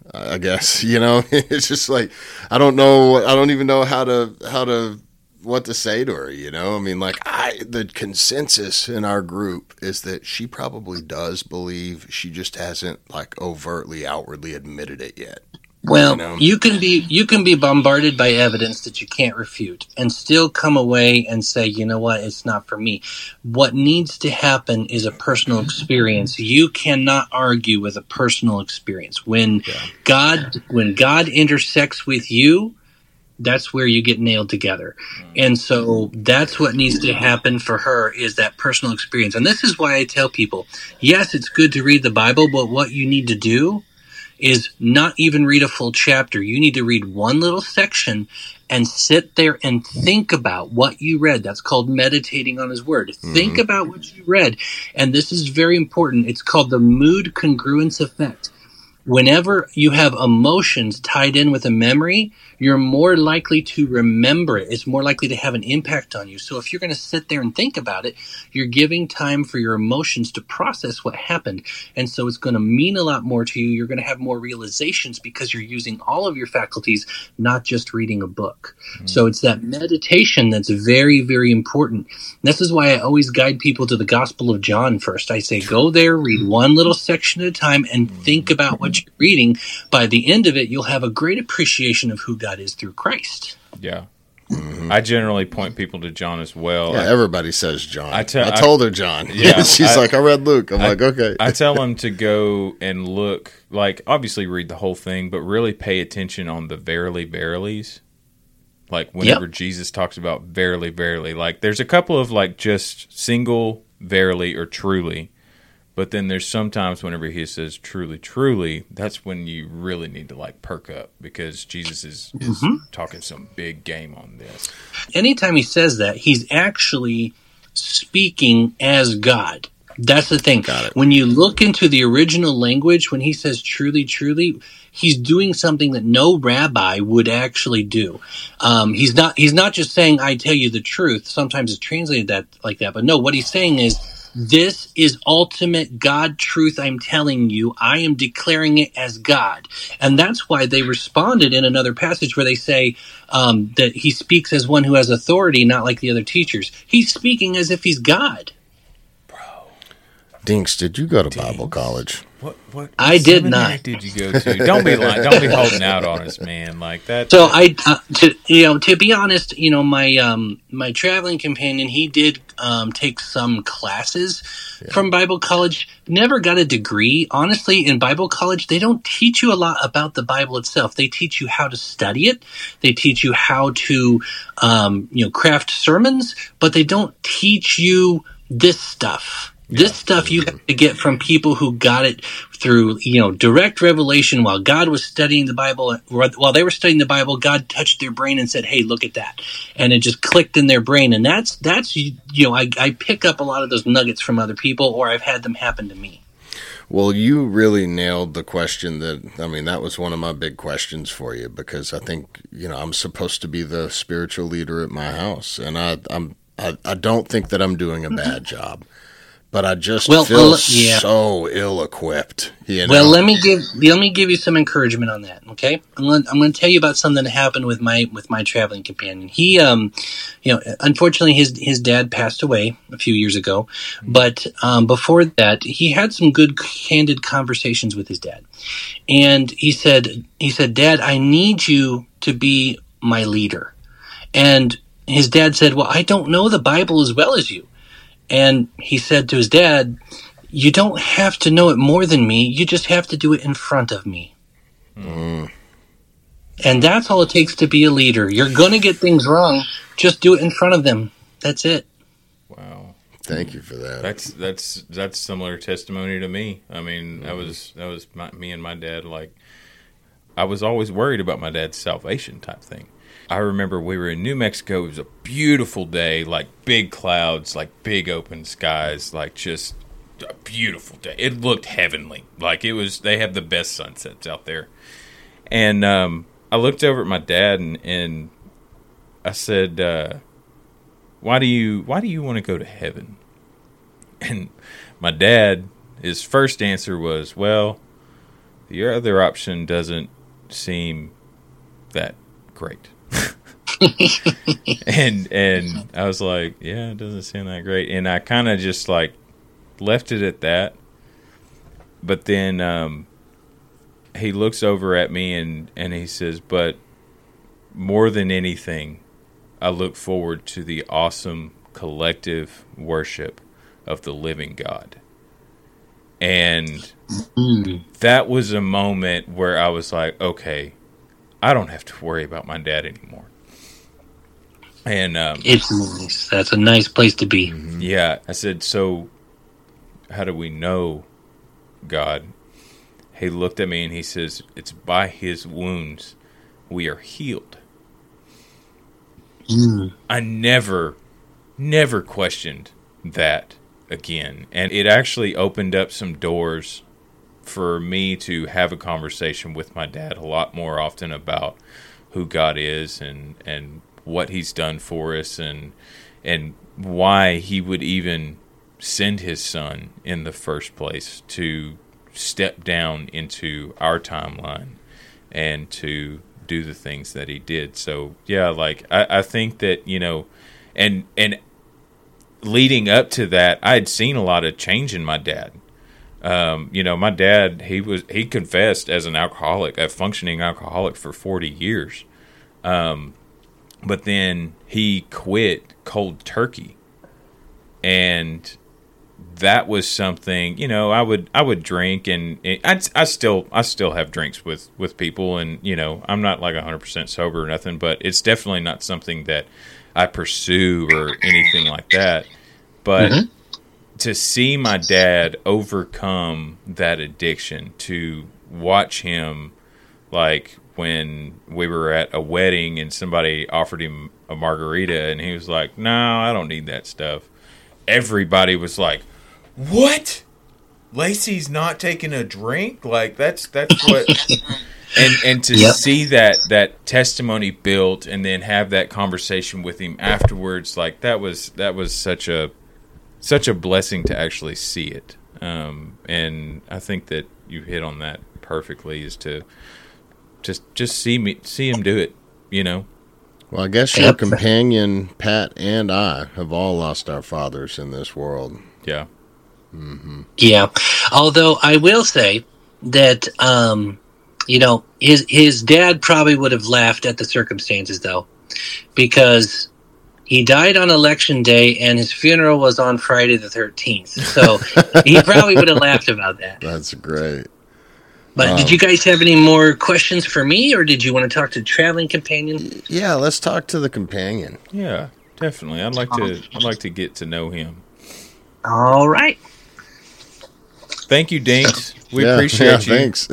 I guess, you know, it's just like, I don't know. I don't even know how to, how to, what to say to her, you know? I mean, like, I, the consensus in our group is that she probably does believe, she just hasn't, like, overtly, outwardly admitted it yet.
Well,
you know?
you can be you can be bombarded by evidence that you can't refute and still come away and say, you know what, it's not for me. What needs to happen is a personal experience. You cannot argue with a personal experience. When yeah. God when God intersects with you, that's where you get nailed together. And so that's what needs to happen for her, is that personal experience. And this is why I tell people, yes, it's good to read the Bible, but what you need to do is not even read a full chapter. You need to read one little section and sit there and think about what you read. That's called meditating on his word. Mm-hmm. Think about what you read. And this is very important. It's called the mood congruence effect. Whenever you have emotions tied in with a memory, you're more likely to remember it. It's more likely to have an impact on you. So if you're going to sit there and think about it, you're giving time for your emotions to process what happened. And so it's going to mean a lot more to you. You're going to have more realizations because you're using all of your faculties, not just reading a book. Mm-hmm. So it's that meditation that's very, very important. And this is why I always guide people to the Gospel of John first. I say, go there, read one little section at a time, and think about what you're reading. By the end of it, you'll have a great appreciation of who God is through Christ.
Yeah. Mm-hmm. I generally point people to John as well.
Yeah,
I,
everybody says John. I, te-
I
told her John.
Yeah,
she's
I,
like, I read Luke. I'm
I,
like, okay.
I tell them to go and look, like, obviously read the whole thing, but really pay attention on the verily, verilies. Like, whenever yep. Jesus talks about verily, verily, like, there's a couple of, like, just single verily or truly. But then there's sometimes whenever he says truly, truly, that's when you really need to like perk up, because Jesus is, is mm-hmm. talking some big game on this.
Anytime he says that, he's actually speaking as God. That's the thing.
Got it.
When you look into the original language, when he says truly, truly, he's doing something that no rabbi would actually do. Um, he's not. He's not just saying, "I tell you the truth." Sometimes it's translated that like that, but no. What he's saying is, this is ultimate God truth I'm telling you. I am declaring it as God. And that's why they responded in another passage where they say um, that he speaks as one who has authority, not like the other teachers. He's speaking as if he's God.
Bro.
Dinks, did you go to
Dinks.
Bible college?
What? What?
I did not.
Did you go to? Don't be lying. Don't be holding out on us, man. Like that.
So I, uh, to, you know, to be honest, you know, my um, my traveling companion, he did um, take some classes yeah. from Bible college. Never got a degree. Honestly, in Bible college, they don't teach you a lot about the Bible itself. They teach you how to study it. They teach you how to, um, you know, craft sermons, but they don't teach you this stuff. This yeah. stuff you have to get from people who got it through, you know, direct revelation. While God was studying the Bible, while they were studying the Bible, God touched their brain and said, "Hey, look at that," and it just clicked in their brain. And that's that's you know, I, I pick up a lot of those nuggets from other people, or I've had them happen to me.
Well, you really nailed the question that, I mean, that was one of my big questions for you, because I think, you know, I'm supposed to be the spiritual leader at my house, and I I'm I, I don't think that I'm doing a bad job. But I just
well,
feel
well, yeah.
so ill-equipped. You know?
Well, let me give let me give you some encouragement on that. Okay, I'm going I'm going to tell you about something that happened with my with my traveling companion. He, um, you know, unfortunately, his his dad passed away a few years ago. But um, before that, he had some good, candid conversations with his dad, and he said he said, "Dad, I need you to be my leader." And his dad said, "Well, I don't know the Bible as well as you." And he said to his dad, "You don't have to know it more than me. You just have to do it in front of me." Mm. And that's all it takes to be a leader. You're going to get things wrong. Just do it in front of them. That's it.
Wow.
Thank you for that.
That's that's that's similar testimony to me. I mean, mm. that was that was my, me and my dad. Like, I was always worried about my dad's salvation type thing. I remember we were in New Mexico. It was a beautiful day, like big clouds, like big open skies, like just a beautiful day. It looked heavenly. Like it was, they have the best sunsets out there. And um, I looked over at my dad and, and I said, uh, why do you, why do you want to go to heaven? And my dad, his first answer was, well, your other option doesn't seem that great. and and I was like, yeah, it doesn't seem that great. And I kind of just like left it at that. But then um, he looks over at me and, and he says, but more than anything, I look forward to the awesome collective worship of the living God. And that was a moment where I was like, okay, I don't have to worry about my dad anymore. And um,
it's nice. That's a nice place to be.
Yeah. I said, so how do we know God? He looked at me and he says, it's by his wounds we are healed. Mm. I never, never questioned that again. And it actually opened up some doors for me to have a conversation with my dad a lot more often about who God is and, and what he's done for us and and why he would even send his son in the first place to step down into our timeline and to do the things that he did. So yeah, like I, I think that, you know, and and leading up to that, I had seen a lot of change in my dad. Um, you know, my dad, he was he confessed as an alcoholic, a functioning alcoholic for forty years. Um But then he quit cold turkey, and that was something. You know, I would I would drink, and I, I still I still have drinks with, with people, and you know, I'm not like one hundred percent sober or nothing, but it's definitely not something that I pursue or anything like that. But mm-hmm. to see my dad overcome that addiction, to watch him like. When we were at a wedding and somebody offered him a margarita and he was like, no, I don't need that stuff. Everybody was like, what? Lacey's not taking a drink? Like that's, that's what, and, and to yep. see that, that testimony built and then have that conversation with him afterwards, like that was, that was such a, such a blessing to actually see it. Um, and I think that you hit on that perfectly is to, Just, just see me, see him do it, you know.
Well, I guess your companion Pat and I have all lost our fathers in this world.
Yeah,
mm-hmm. yeah. Although I will say that, um, you know, his his dad probably would have laughed at the circumstances, though, because he died on election day and his funeral was on Friday the thirteenth. So he probably would have laughed about that.
That's great.
But um, did you guys have any more questions for me, or did you want to talk to the traveling companion?
Yeah, let's talk to the companion.
Yeah, definitely. I'd like to. I'd like to get to know him.
All right.
Thank you, Dinks. We
yeah,
appreciate
yeah,
you.
Thanks.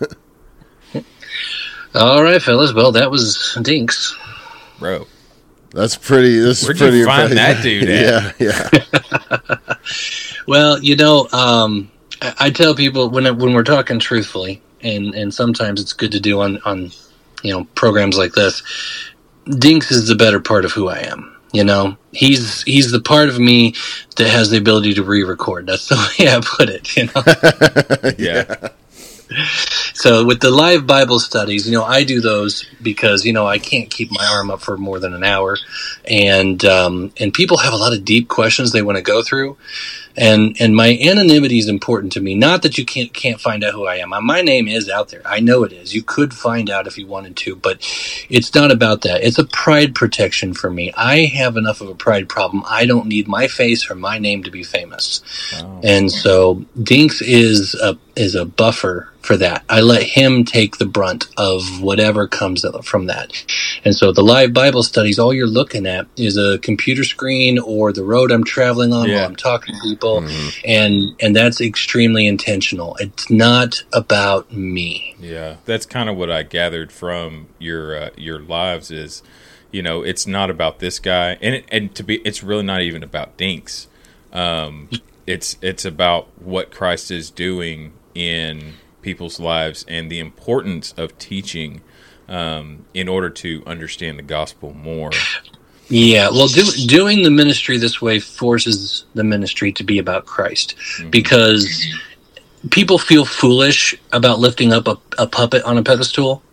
All right, fellas. Well, that was Dinks,
bro.
That's pretty. This
Where'd
is pretty.
you find that dude
at? Yeah, yeah.
Well, you know. Um, I tell people when when we're talking truthfully, and, and sometimes it's good to do on, on, you know, programs like this. Dinks is the better part of who I am. You know, he's he's the part of me that has the ability to re-record. That's the way I put it. You know.
Yeah.
So with the live Bible studies, you know, I do those because, you know, I can't keep my arm up for more than an hour, and um, and people have a lot of deep questions they want to go through. And and my anonymity is important to me. Not that you can't can't find out who I am. My name is out there. I know it is. You could find out if you wanted to, but it's not about that. It's a pride protection for me. I have enough of a pride problem. I don't need my face or my name to be famous. Oh. And so Dinks is a is a buffer for that. I let him take the brunt of whatever comes from that. And so the live Bible studies, all you're looking at is a computer screen or the road I'm traveling on yeah. while I'm talking to people. Mm-hmm. And, and that's extremely intentional. It's not about me.
Yeah. That's kind of what I gathered from your, uh, your lives is, you know, it's not about this guy. And, it, and to be, it's really not even about Dinks. Um, it's, it's about what Christ is doing in people's lives and the importance of teaching um, in order to understand the gospel more.
Yeah, well, do, doing the ministry this way forces the ministry to be about Christ, mm-hmm. because people feel foolish about lifting up a, a puppet on a pedestal,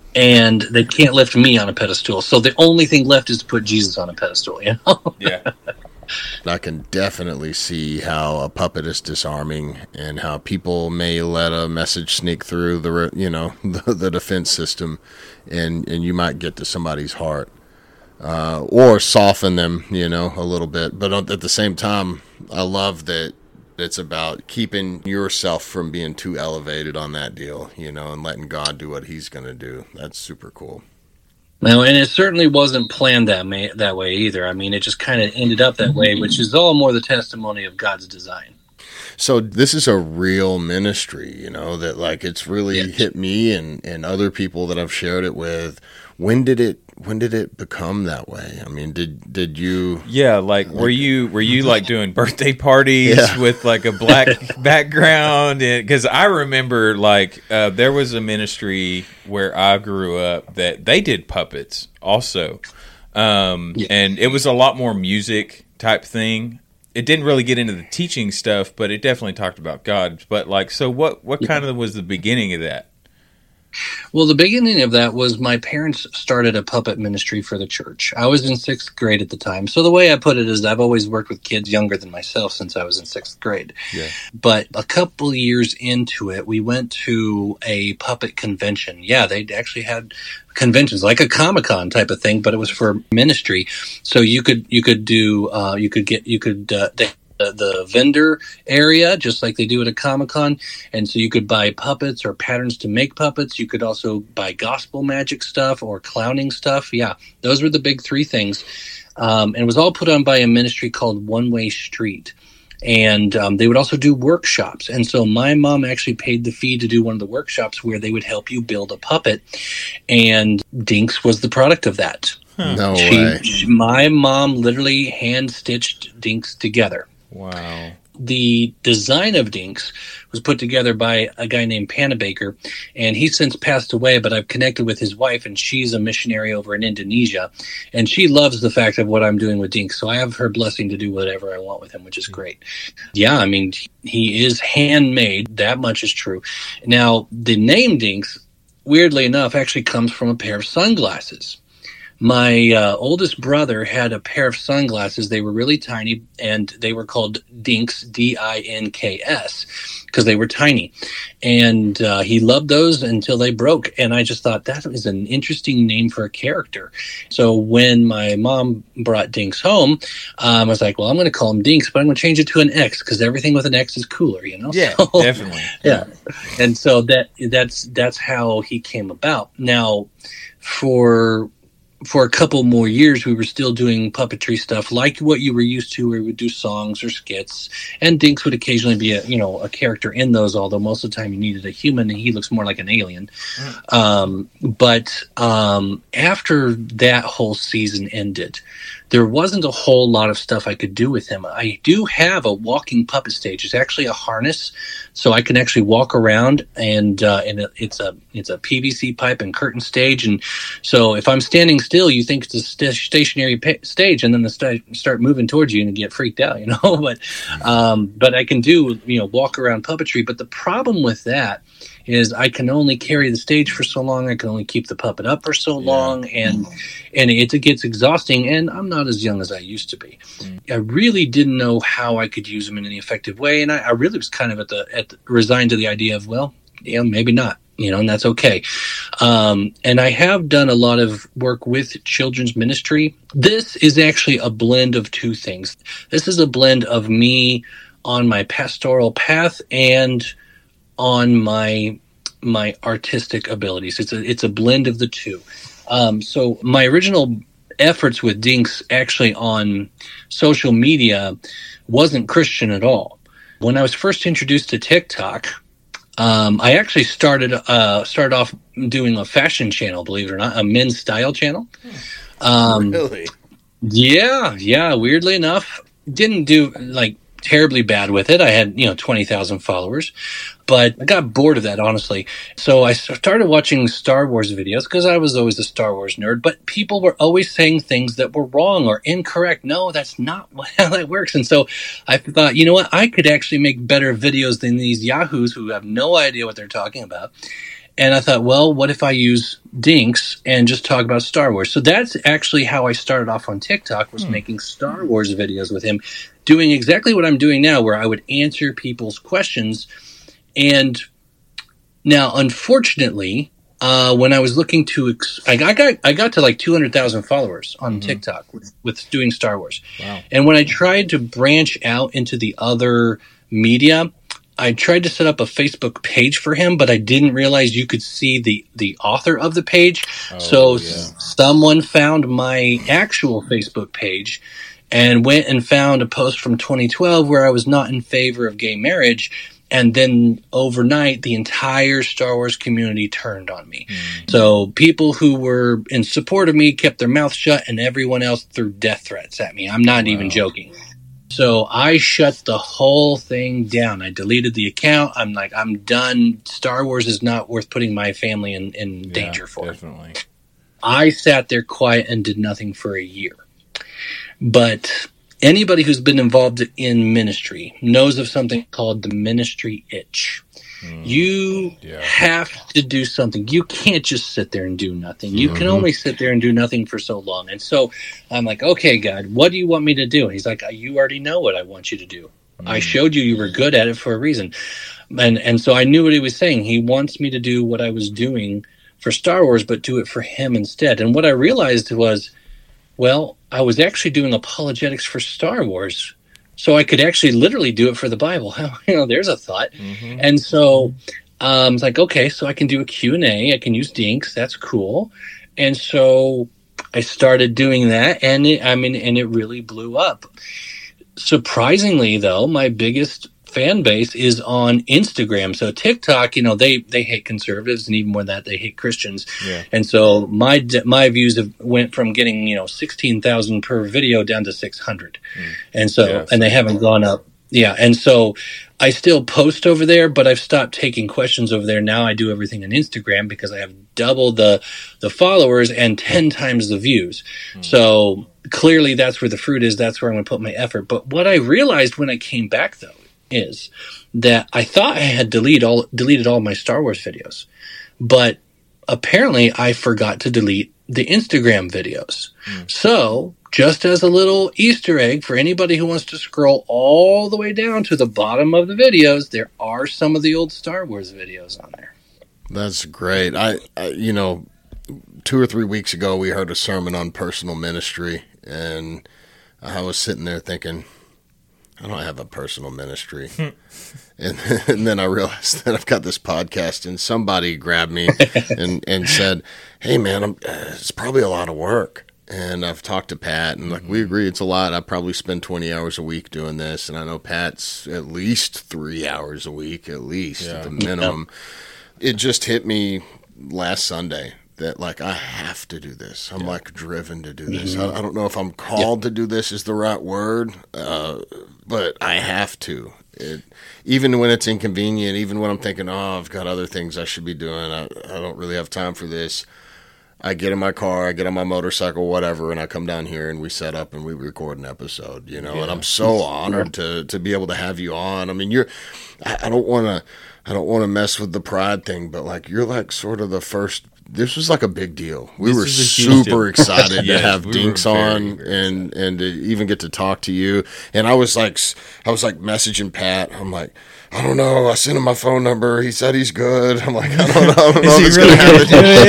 and they can't lift me on a pedestal. So the only thing left is to put Jesus on a pedestal, you know?
Yeah.
I can definitely see how a puppet is disarming, and how people may let a message sneak through the, you know, the, the defense system, and, and you might get to somebody's heart, uh, or soften them, you know, a little bit. But at the same time, I love that it's about keeping yourself from being too elevated on that deal, you know, and letting God do what he's going to do. That's super cool.
No, and it certainly wasn't planned that may, that way either. I mean, it just kind of ended up that way, which is all more the testimony of God's design.
So this is a real ministry, you know, that like it's really
Yes.
hit me and, and other people that I've shared it with. When did it when did it become that way? I mean, did did you
Yeah, like were you were you like doing birthday parties
Yeah.
with like a black background? Because I remember like uh, there was a ministry where I grew up that they did puppets also, um,
Yeah.
and it was a lot more music type thing. It didn't really get into the teaching stuff, but it definitely talked about God. But like, so what? What kind of was the beginning of that?
Well, the beginning of that was my parents started a puppet ministry for the church. I was in sixth grade at the time. So the way I put it is I've always worked with kids younger than myself since I was in sixth grade.
Yeah.
But a couple years into it, we went to a puppet convention. Yeah, they actually had conventions like a Comic-Con type of thing, but it was for ministry. So you could you could do uh, you could get you could uh, they The, the vendor area, just like they do at a Comic-Con. And so you could buy puppets or patterns to make puppets. You could also buy gospel magic stuff or clowning stuff. Yeah, those were the big three things. Um, and it was all put on by a ministry called One Way Street. And um, they would also do workshops. And so my mom actually paid the fee to do one of the workshops where they would help you build a puppet. And Dinks was the product of that.
No
She,
way.
she- my mom literally hand-stitched Dinks together.
Wow.
The design of Dinks was put together by a guy named Panabaker, and he's since passed away, but I've connected with his wife, and she's a missionary over in Indonesia, and she loves the fact of what I'm doing with Dinks, so I have her blessing to do whatever I want with him, which is great. Yeah, I mean, he is handmade. That much is true. Now, the name Dinks, weirdly enough, actually comes from a pair of sunglasses. My uh, oldest brother had a pair of sunglasses. They were really tiny, and they were called Dinks, D I N K S, because they were tiny. And uh, he loved those until they broke. And I just thought that is an interesting name for a character. So when my mom brought Dinks home, um, I was like, well, I'm going to call him Dinks, but I'm going to change it to an X because everything with an X is cooler, you know?
Yeah,
So-
definitely.
yeah, and so that that's that's how he came about. Now, for for a couple more years, we were still doing puppetry stuff like what you were used to, where we would do songs or skits, and Dinks would occasionally be a you know a character in those. Although most of the time you needed a human, and he looks more like an alien. Mm. Um, but um, after that whole season ended, there wasn't a whole lot of stuff I could do with him. I do have a walking puppet stage. It's actually a harness, so I can actually walk around, and uh, and it's a it's a P V C pipe and curtain stage. And so if I'm standing still, you think it's a st- stationary pa- stage, and then the st- start moving towards you and you get freaked out, you know. but um, but I can do you know walk around puppetry. But the problem with that is I can only carry the stage for so long. I can only keep the puppet up for so
Yeah.
long, and and it, it gets exhausting. And I'm not as young as I used to be. Mm. I really didn't know how I could use them in any effective way, and I, I really was kind of at the at the, resigned to the idea of, well, yeah, maybe not, you know, and that's okay. Um, and I have done a lot of work with children's ministry. This is actually a blend of two things. This is a blend of me on my pastoral path and on my my artistic abilities. It's a it's a blend of the two. Um, so my original efforts with Dinks actually on social media wasn't Christian at all. When I was first introduced to TikTok, um, I actually started uh, started off doing a fashion channel, believe it or not, a men's style channel. Um,
Really?
yeah, yeah. Weirdly enough, didn't do like terribly bad with it. I had, you know, twenty thousand followers, but I got bored of that, honestly. So I started watching Star Wars videos because I was always a Star Wars nerd, but people were always saying things that were wrong or incorrect. No, that's not how that works. And so I thought, you know what? I could actually make better videos than these yahoos who have no idea what they're talking about. And I thought, well, what if I use Dinks and just talk about Star Wars? So that's actually how I started off on TikTok, was hmm. making Star Wars videos with him, doing exactly what I'm doing now, where I would answer people's questions. And now, unfortunately, uh, when I was looking to, ex- I, got, I got I got to like two hundred thousand followers on mm-hmm. TikTok with, with doing Star Wars.
Wow.
And when I tried to branch out into the other media, I tried to set up a Facebook page for him, but I didn't realize you could see the, the author of the page. Oh, so yeah. s- someone found my actual Facebook page and went and found a post from twenty twelve where I was not in favor of gay marriage. And then overnight, the entire Star Wars community turned on me. Mm-hmm. So people who were in support of me kept their mouth shut, and everyone else threw death threats at me. I'm not wow. even joking. So I shut the whole thing down. I deleted the account. I'm like, I'm done. Star Wars is not worth putting my family in, in yeah, danger for.
Definitely.
I sat there quiet and did nothing for a year. But anybody who's been involved in ministry knows of something called the ministry itch. Mm, you yeah. have to do something. You can't just sit there and do nothing. You mm-hmm. can only sit there and do nothing for so long. And so I'm like, okay, God, what do you want me to do? And he's like, you already know what I want you to do. Mm. I showed you you were good at it for a reason. And and so I knew what he was saying. He wants me to do what I was doing for Star Wars, but do it for him instead. And what I realized was, well, I was actually doing apologetics for Star Wars, so I could actually literally do it for the Bible. You know, there's a thought. Mm-hmm. And so um, it's like, okay, so I can do a Q and A. I can use Dinks. That's cool. And so I started doing that, and it, I mean, and it really blew up. Surprisingly, though, my biggest fan base is on Instagram. So TikTok, you know, they they hate conservatives, and even more than that, they hate Christians. Yeah. And so my my views have went from getting, you know, sixteen thousand per video down to six hundred. Mm. And so yeah, and they haven't gone up. Yeah. And so I still post over there, but I've stopped taking questions over there. Now I do everything on Instagram because I have double the the followers and ten times the views. Mm. So clearly that's where the fruit is. That's where I'm going to put my effort. But what I realized when I came back, though, is that I thought I had delete all, deleted all my Star Wars videos, but apparently I forgot to delete the Instagram videos. Mm. So just as a little Easter egg for anybody who wants to scroll all the way down to the bottom of the videos, there are some of the old Star Wars videos on there.
That's great. I, I you know, two or three weeks ago, we heard a sermon on personal ministry, and I was sitting there thinking, I don't have a personal ministry. and, and then I realized that I've got this podcast, and somebody grabbed me and, and said, hey, man, I'm, uh, it's probably a lot of work. And I've talked to Pat, and like, we agree it's a lot. I probably spend twenty hours a week doing this, and I know Pat's at least three hours a week, at least, yeah. at the minimum. Yeah. It just hit me last Sunday that, like, I have to do this. I'm, yeah. like, driven to do this. Mm-hmm. I, I don't know if I'm called yeah. to do this is the right word, uh, but I have to. It, even when it's inconvenient, even when I'm thinking, oh, I've got other things I should be doing, I, I don't really have time for this. I get in my car, I get on my motorcycle, whatever, and I come down here and we set up and we record an episode, you know, yeah. and I'm so honored to, to be able to have you on. I mean, you're, I, I don't want to, I don't want to mess with the pride thing, but like, you're like sort of the first, this was like a big deal. We this were super excited yes, to have we Dinks on very, very and, and to even get to talk to you. And I was like, I was like messaging Pat. I'm like, I don't know. I sent him my phone number. He said he's good. I'm like, I don't know. I don't know if it's really going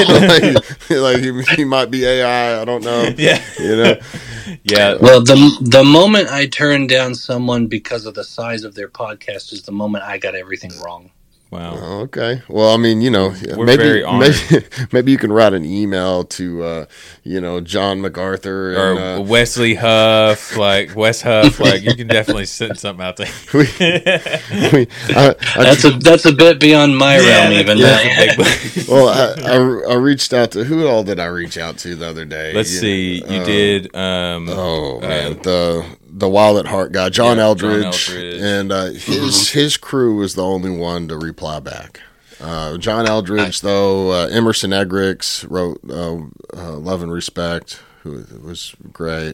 to happen. like, like he, he might be A I. I don't know.
Yeah.
You know?
Yeah.
Well, the the moment I turned down someone because of the size of their podcast is the moment I got everything wrong.
Wow.
Oh, okay. Well, I mean, you know,
We're
maybe
very honored.
maybe maybe you can write an email to, uh, you know, John MacArthur
or
and, uh,
Wesley Huff, like Wes Huff. Like you can definitely send something out there. we,
we, I, I,
that's a that's a bit beyond my
yeah,
realm, even.
Yeah.
Well, I, I I reached out to who all did I reach out to the other day?
Let's
you
see.
know,
you
uh,
did. Um,
oh man,
uh,
the the Wild at Heart guy, John,
Yeah,
Eldridge,
John Eldridge.
and uh, his his crew was the only one to reply back. Uh, John Eldridge, though, uh, Emerson Eggerichs wrote uh, uh, "Love and Respect," who was great.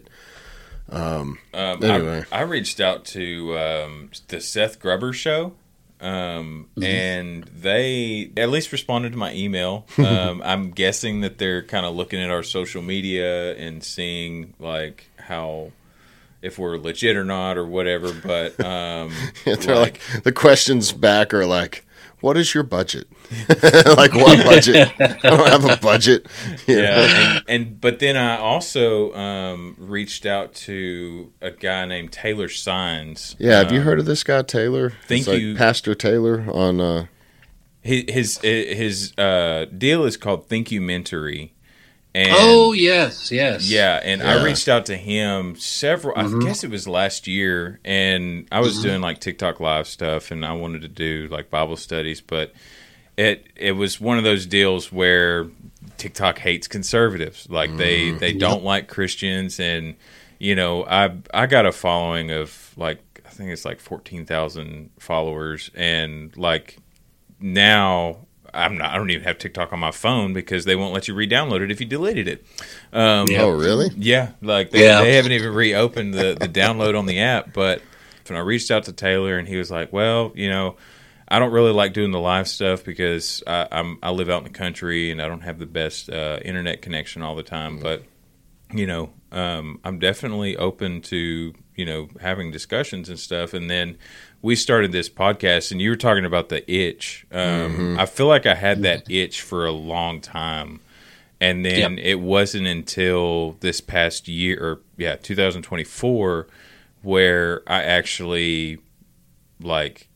Um,
Um,
anyway,
I, I reached out to um, the Seth Gruber show, um,
Mm-hmm.
and they at least responded to my email. Um, I'm guessing that they're kind of looking at our social media and seeing like how if we're legit or not or whatever. But um,
they're like, like the questions back are like, "What is your budget?" Like, what budget? I don't have a budget. You
yeah,
know?
and, and but then I also um, reached out to a guy named Taylor Sines.
Yeah, have you
Um,
heard of this guy Taylor?
Thank
It's like
you.
Pastor Taylor on. Uh,
His his, his uh, deal is called Think You Mentory. And
Oh yes, yes.
yeah, and
Yeah.
I reached out to him several. I guess it was last year, and I was doing like TikTok live stuff, and I wanted to do like Bible studies, but it it was one of those deals where TikTok hates conservatives. Like they they don't like Christians, and you know I I got a following of like I think it's like fourteen thousand followers, and like now. I'm not. I don't even have TikTok on my phone because they won't let you re-download it if you deleted it. Um,
Yeah.
Oh, really?
yeah, like they,
Yeah.
they haven't even reopened the, the download on the app. But when I reached out to Taylor, and he was like, "Well, you know, I don't really like doing the live stuff because I, I'm I live out in the country and I don't have the best uh, internet connection all the time. But you know, um, I'm definitely open to you know having discussions and stuff." And then we started this podcast, and you were talking about the itch. Um, I feel like I had that itch for a long time. And then
Yep.
it wasn't until this past year, or yeah, two thousand twenty-four, where I actually like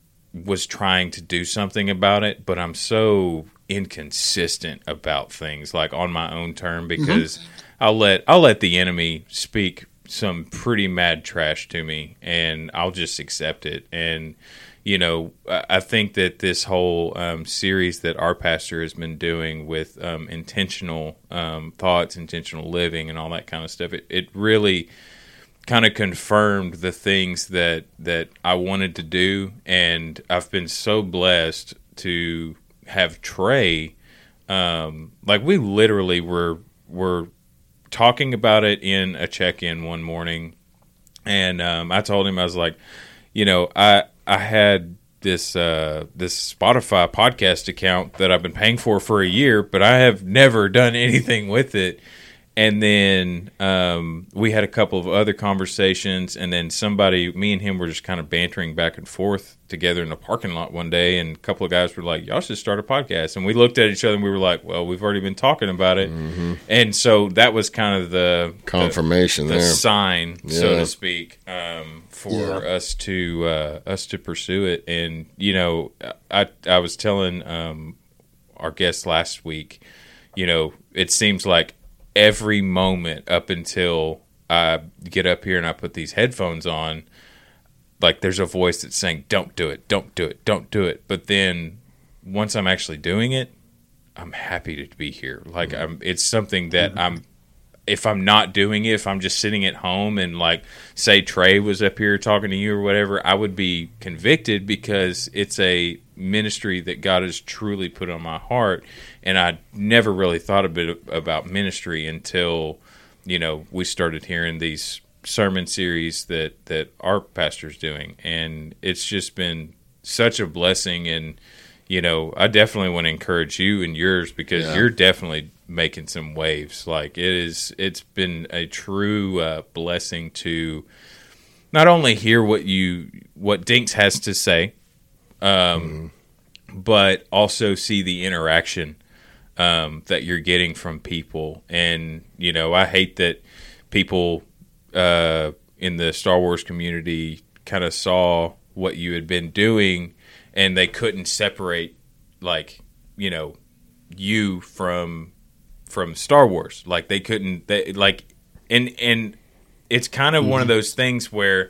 was trying to do something about it. But I'm so inconsistent about things, like on my own term, because I'll let I'll let the enemy speak some pretty mad trash to me, and I'll just accept it. And you know, I I think that this whole um, series that our pastor has been doing with um, intentional um, thoughts, intentional living, and all that kind of stuff, it, it really kind of confirmed the things that, that I wanted to do. And I've been so blessed to have Trey. Um, like we literally were were talking about it in a check-in one morning, and um, I told him, I was like, you know, I I had this uh, this Spotify podcast account that I've been paying for for a year, but I have never done anything with it. And then um, we had a couple of other conversations, and then somebody, me and him were just kind of bantering back and forth together in the parking lot one day, and a couple of guys were like, y'all should start a podcast. And we looked at each other, and we were like, well, we've already been talking about it. Mm-hmm. And so that was kind of the
Confirmation
the, the
there.
sign, so
Yeah.
to speak, um, for
Yeah.
us to uh, us to pursue it. And, you know, I, I was telling um, our guest last week, you know, it seems like every moment up until I get up here and I put these headphones on, like there's a voice that's saying, don't do it, don't do it, don't do it. But then once I'm actually doing it, I'm happy to be here. Like I'm, it's something that I'm, if I'm not doing it, if I'm just sitting at home and like say Trey was up here talking to you or whatever, I would be convicted because it's a ministry that God has truly put on my heart. And I never really thought a bit about ministry until, you know, we started hearing these sermon series that, that our pastor's doing. And it's just been such a blessing. And, you know, I definitely want to encourage you and yours because
Yeah.
you're definitely making some waves. Like it is, it's been a true uh, blessing to not only hear what you, what Dinks has to say, um, mm-hmm. but also see the interaction Um, that you're getting from people. And, you know, I hate that people uh, in the Star Wars community kind of saw what you had been doing and they couldn't separate, like, you know, you from from Star Wars. Like, they couldn't, they, like, and and it's kind of mm-hmm. one of those things where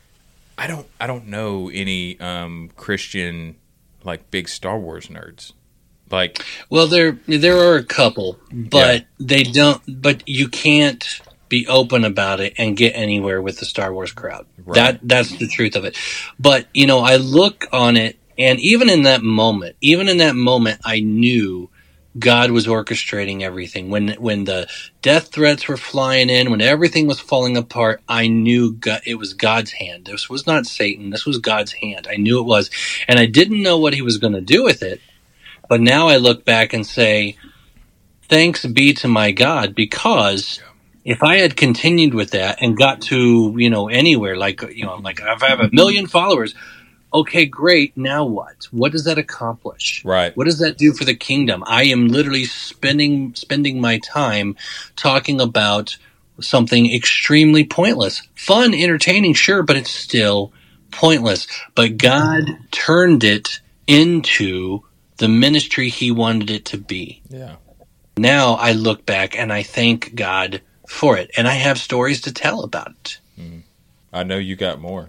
I don't, I don't know any um, Christian, like, big Star Wars nerds. Like,
well, there there are a couple, but yeah. they don't. But you can't be open about it and get anywhere with the Star Wars crowd. Right. That that's the truth of it. But, you know, I look on it, and even in that moment, even in that moment, I knew God was orchestrating everything. When when the death threats were flying in, when everything was falling apart, I knew God, it was God's hand. This was not Satan. This was God's hand. I knew it was. And I didn't know what he was going to do with it. But now I look back and say, thanks be to my God, because if I had continued with that and got to, you know, anywhere, like, you know, like if I have a million followers, okay, great. Now what? What does that accomplish?
Right.
What does that do for the kingdom? I am literally spending spending my time talking about something extremely pointless. Fun, entertaining, sure, but it's still pointless. But God turned it into the ministry he wanted it to be.
Yeah.
Now I look back and I thank God for it. And I have stories to tell about it.
Mm. I know you got more.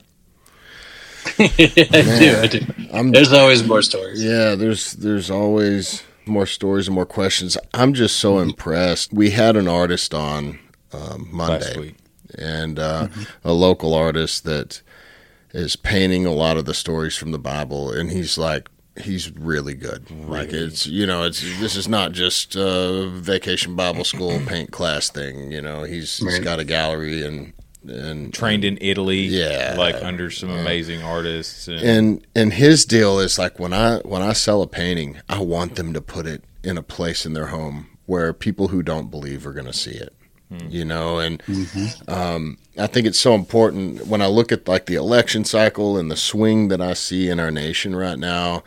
I do, I do. I'm, there's always more stories.
Yeah, there's there's always more stories and more questions. I'm just so impressed. We had an artist on um, Monday,
last week,
and uh, mm-hmm. a local artist that is painting a lot of the stories from the Bible, and he's like, he's really good. Really? Like it's, you know, it's this is not just a Vacation Bible School paint class thing. You know, he's right. he's got a gallery and. And
trained in Italy,
yeah,
like under some amazing artists, and,
and and his deal is like when I when I sell a painting, I want them to put it in a place in their home where people who don't believe are going to see it, hmm. you know. And mm-hmm. um, I think it's so important when I look at like the election cycle and the swing that I see in our nation right now.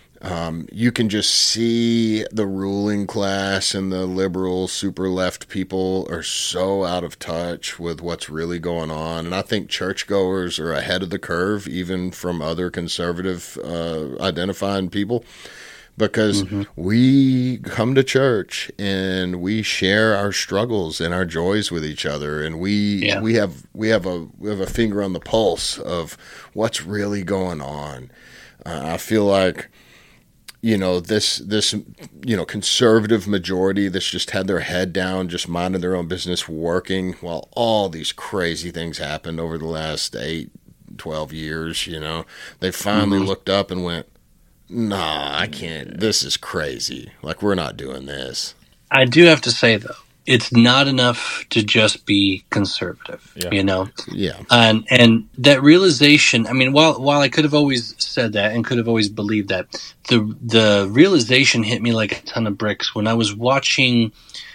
Um, you can just see the ruling class and the liberal super left people are so out of touch with what's really going on. And I think churchgoers are ahead of the curve, even from other conservative uh, identifying people, because mm-hmm. we come to church and we share our struggles and our joys with each other. And we, yeah. we have, we have a, we have a finger on the pulse of what's really going on. Uh, I feel like, you know, this, this, you know, conservative majority that's just had their head down, just minding their own business, working while all these crazy things happened over the last eight, twelve years, you know, they finally mm-hmm. looked up and went, nah, I can't, this is crazy. Like, we're not doing this.
I do have to say, though, it's not enough to just be conservative, yeah. you know?
Yeah.
And and that realization, I mean, while while I could have always said that and could have always believed that, the the realization hit me like a ton of bricks when I was watching,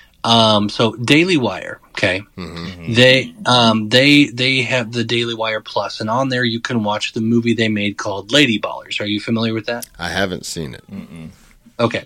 um, so Daily Wire, okay? Mm-hmm. They um they they have the Daily Wire Plus, and on there you can watch the movie they made called Lady Ballers. Are you familiar with that?
I haven't seen it.
Mm-mm.
Okay.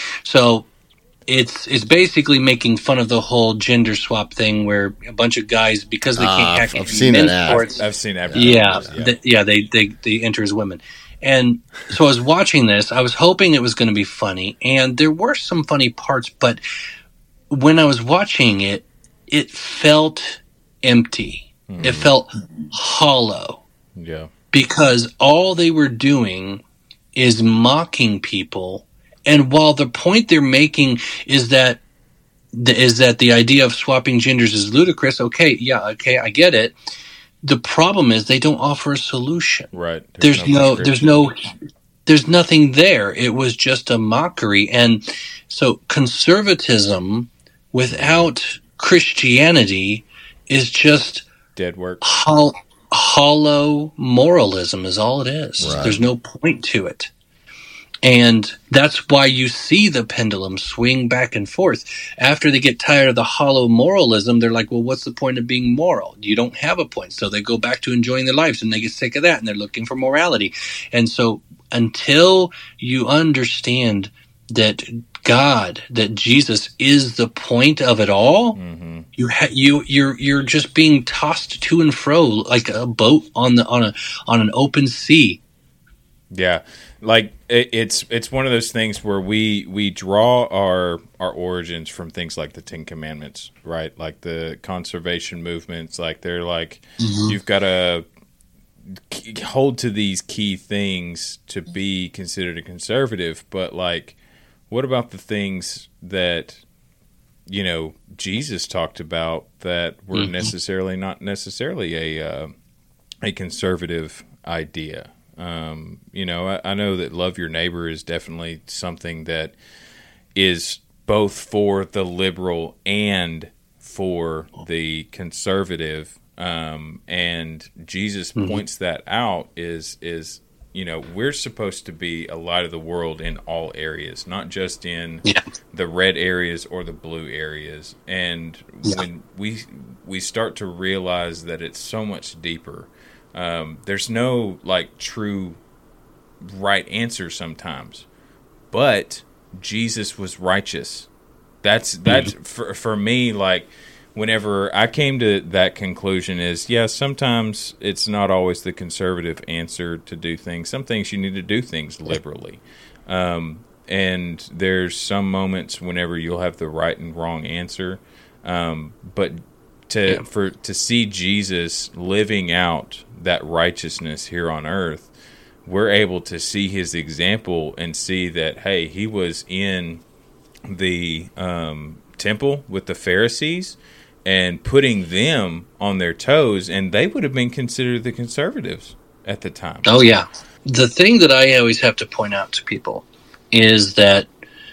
So It's it's basically making fun of the whole gender swap thing, where a bunch of guys, because they can't
uh,
act
I've seen
men's
that
sports,
I've seen that.
Yeah, yeah, they, yeah, they, they they enter as women, and so I was watching this. I was hoping it was going to be funny, and there were some funny parts, but when I was watching it, it felt empty. Mm. It felt hollow.
Yeah,
because all they were doing is mocking people. And while the point they're making is that is that the idea of swapping genders is ludicrous, okay, yeah, okay, I get it. The problem is they don't offer a solution.
Right.
There's, there's no, no there's no, there's nothing there. It was just a mockery. And so conservatism without Christianity is just
dead work.
Hol- hollow moralism is all it is.
Right.
There's no point to it. And that's why you see the pendulum swing back and forth. After they get tired of the hollow moralism, they're like, well, what's the point of being moral? You don't have a point. So they go back to enjoying their lives, and they get sick of that, and they're looking for morality. And so until you understand that God, that Jesus is the point of it all, mm-hmm. you ha- you you're you're just being tossed to and fro like a boat on the on a on an open sea.
Yeah. Like it, it's it's one of those things where we we draw our our origins from things like the Ten Commandments, right? Like the conservation movements. Like they're like mm-hmm. you've got to hold to these key things to be considered a conservative. But like, what about the things that you know, Jesus talked about that we're
Mm-hmm.
necessarily not necessarily a uh, a conservative idea. Um, you know, I, I know that love your neighbor is definitely something that is both for the liberal and for the conservative. Um, and Jesus
Mm-hmm.
points that out is, is, you know, we're supposed to be a light of the world in all areas, not just in
Yeah.
the red areas or the blue areas. And
Yeah.
when we, we start to realize that it's so much deeper, um, there's no like true right answer sometimes, but Jesus was righteous. That's that's
Mm-hmm.
for for me. Like whenever I came to that conclusion, is yes, sometimes it's not always the conservative answer to do things. Some things you need to do things liberally, um, and there's some moments whenever you'll have the right and wrong answer. Um, but to
Yeah.
for to see Jesus living out that righteousness here on earth, we're able to see his example and see that, hey, he was in the um, temple with the Pharisees and putting them on their toes, and they would have been considered the conservatives at the time.
Oh, yeah. The thing that I always have to point out to people is that,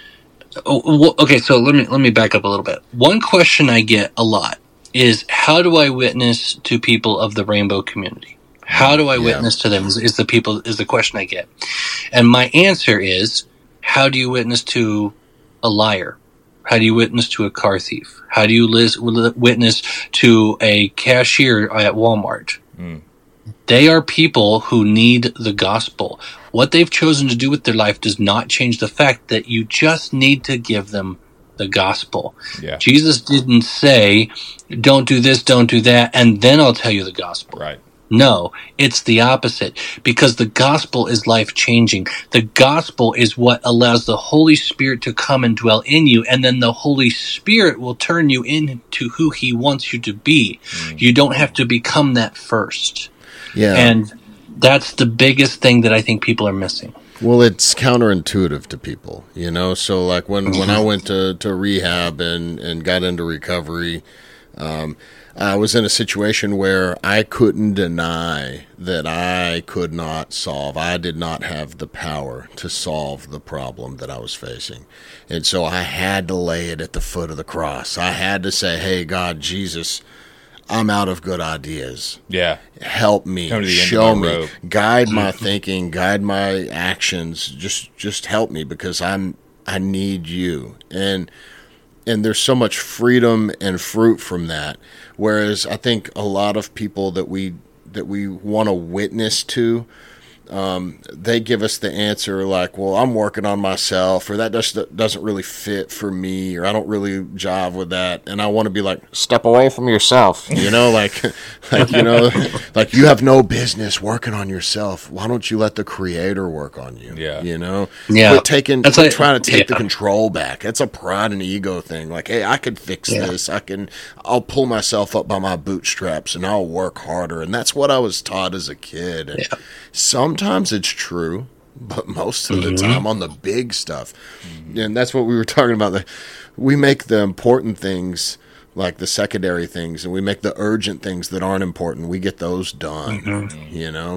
oh, okay, so let me let me back up a little bit. One question I get a lot is, how do I witness to people of the rainbow community? How do I
Yeah.
witness to them is, is the people is the question I get. And my answer is, how do you witness to a liar? How do you witness to a car thief? How do you lis- witness to a cashier at Walmart?
Mm.
They are people who need the gospel. What they've chosen to do with their life does not change the fact that you just need to give them the gospel.
Yeah.
Jesus didn't say, don't do this, don't do that, and then I'll tell you the gospel.
Right.
No, it's the opposite, because the gospel is life-changing. The gospel is what allows the Holy Spirit to come and dwell in you, and then the Holy Spirit will turn you into who he wants you to be.
Mm.
You don't have to become that first.
Yeah.
And that's the biggest thing that I think people are missing.
Well, it's counterintuitive to people, you know. So, like when, when I went to, to rehab and, and got into recovery, um, I was in a situation where I couldn't deny that I could not solve. I did not have the power to solve the problem that I was facing. And so I had to lay it at the foot of the cross. I had to say, hey, God, Jesus, I'm out of good ideas.
Yeah.
Help me,
Come to the end of
show
my
me,
rope.
guide my thinking, guide my actions. Just, just help me, because I'm, I need you. And, and there's so much freedom and fruit from that. Whereas I think a lot of people that we, that we want to witness to, um, they give us the answer like, well, I'm working on myself, or that just doesn't really fit for me, or I don't really jive with that. And I want to be like, step away from yourself, you know, like, like, you know, like you have no business working on yourself. Why don't you let the Creator work on you?
Yeah.
You know,
Yeah.
quit taking,
That's
quit
like-
trying to take the
yeah.
control back. That's a pride and ego thing. Like, hey, I could fix
Yeah.
this. I can, I'll pull myself up by my bootstraps and I'll work harder. And that's what I was taught as a kid. And
Yeah.
sometimes it's true, but most of the
Mhm.
time on the big stuff. And that's what we were talking about. Like, we make the important things like the secondary things, and we make the urgent things that aren't important. We get those done,
Mm-hmm.
you know?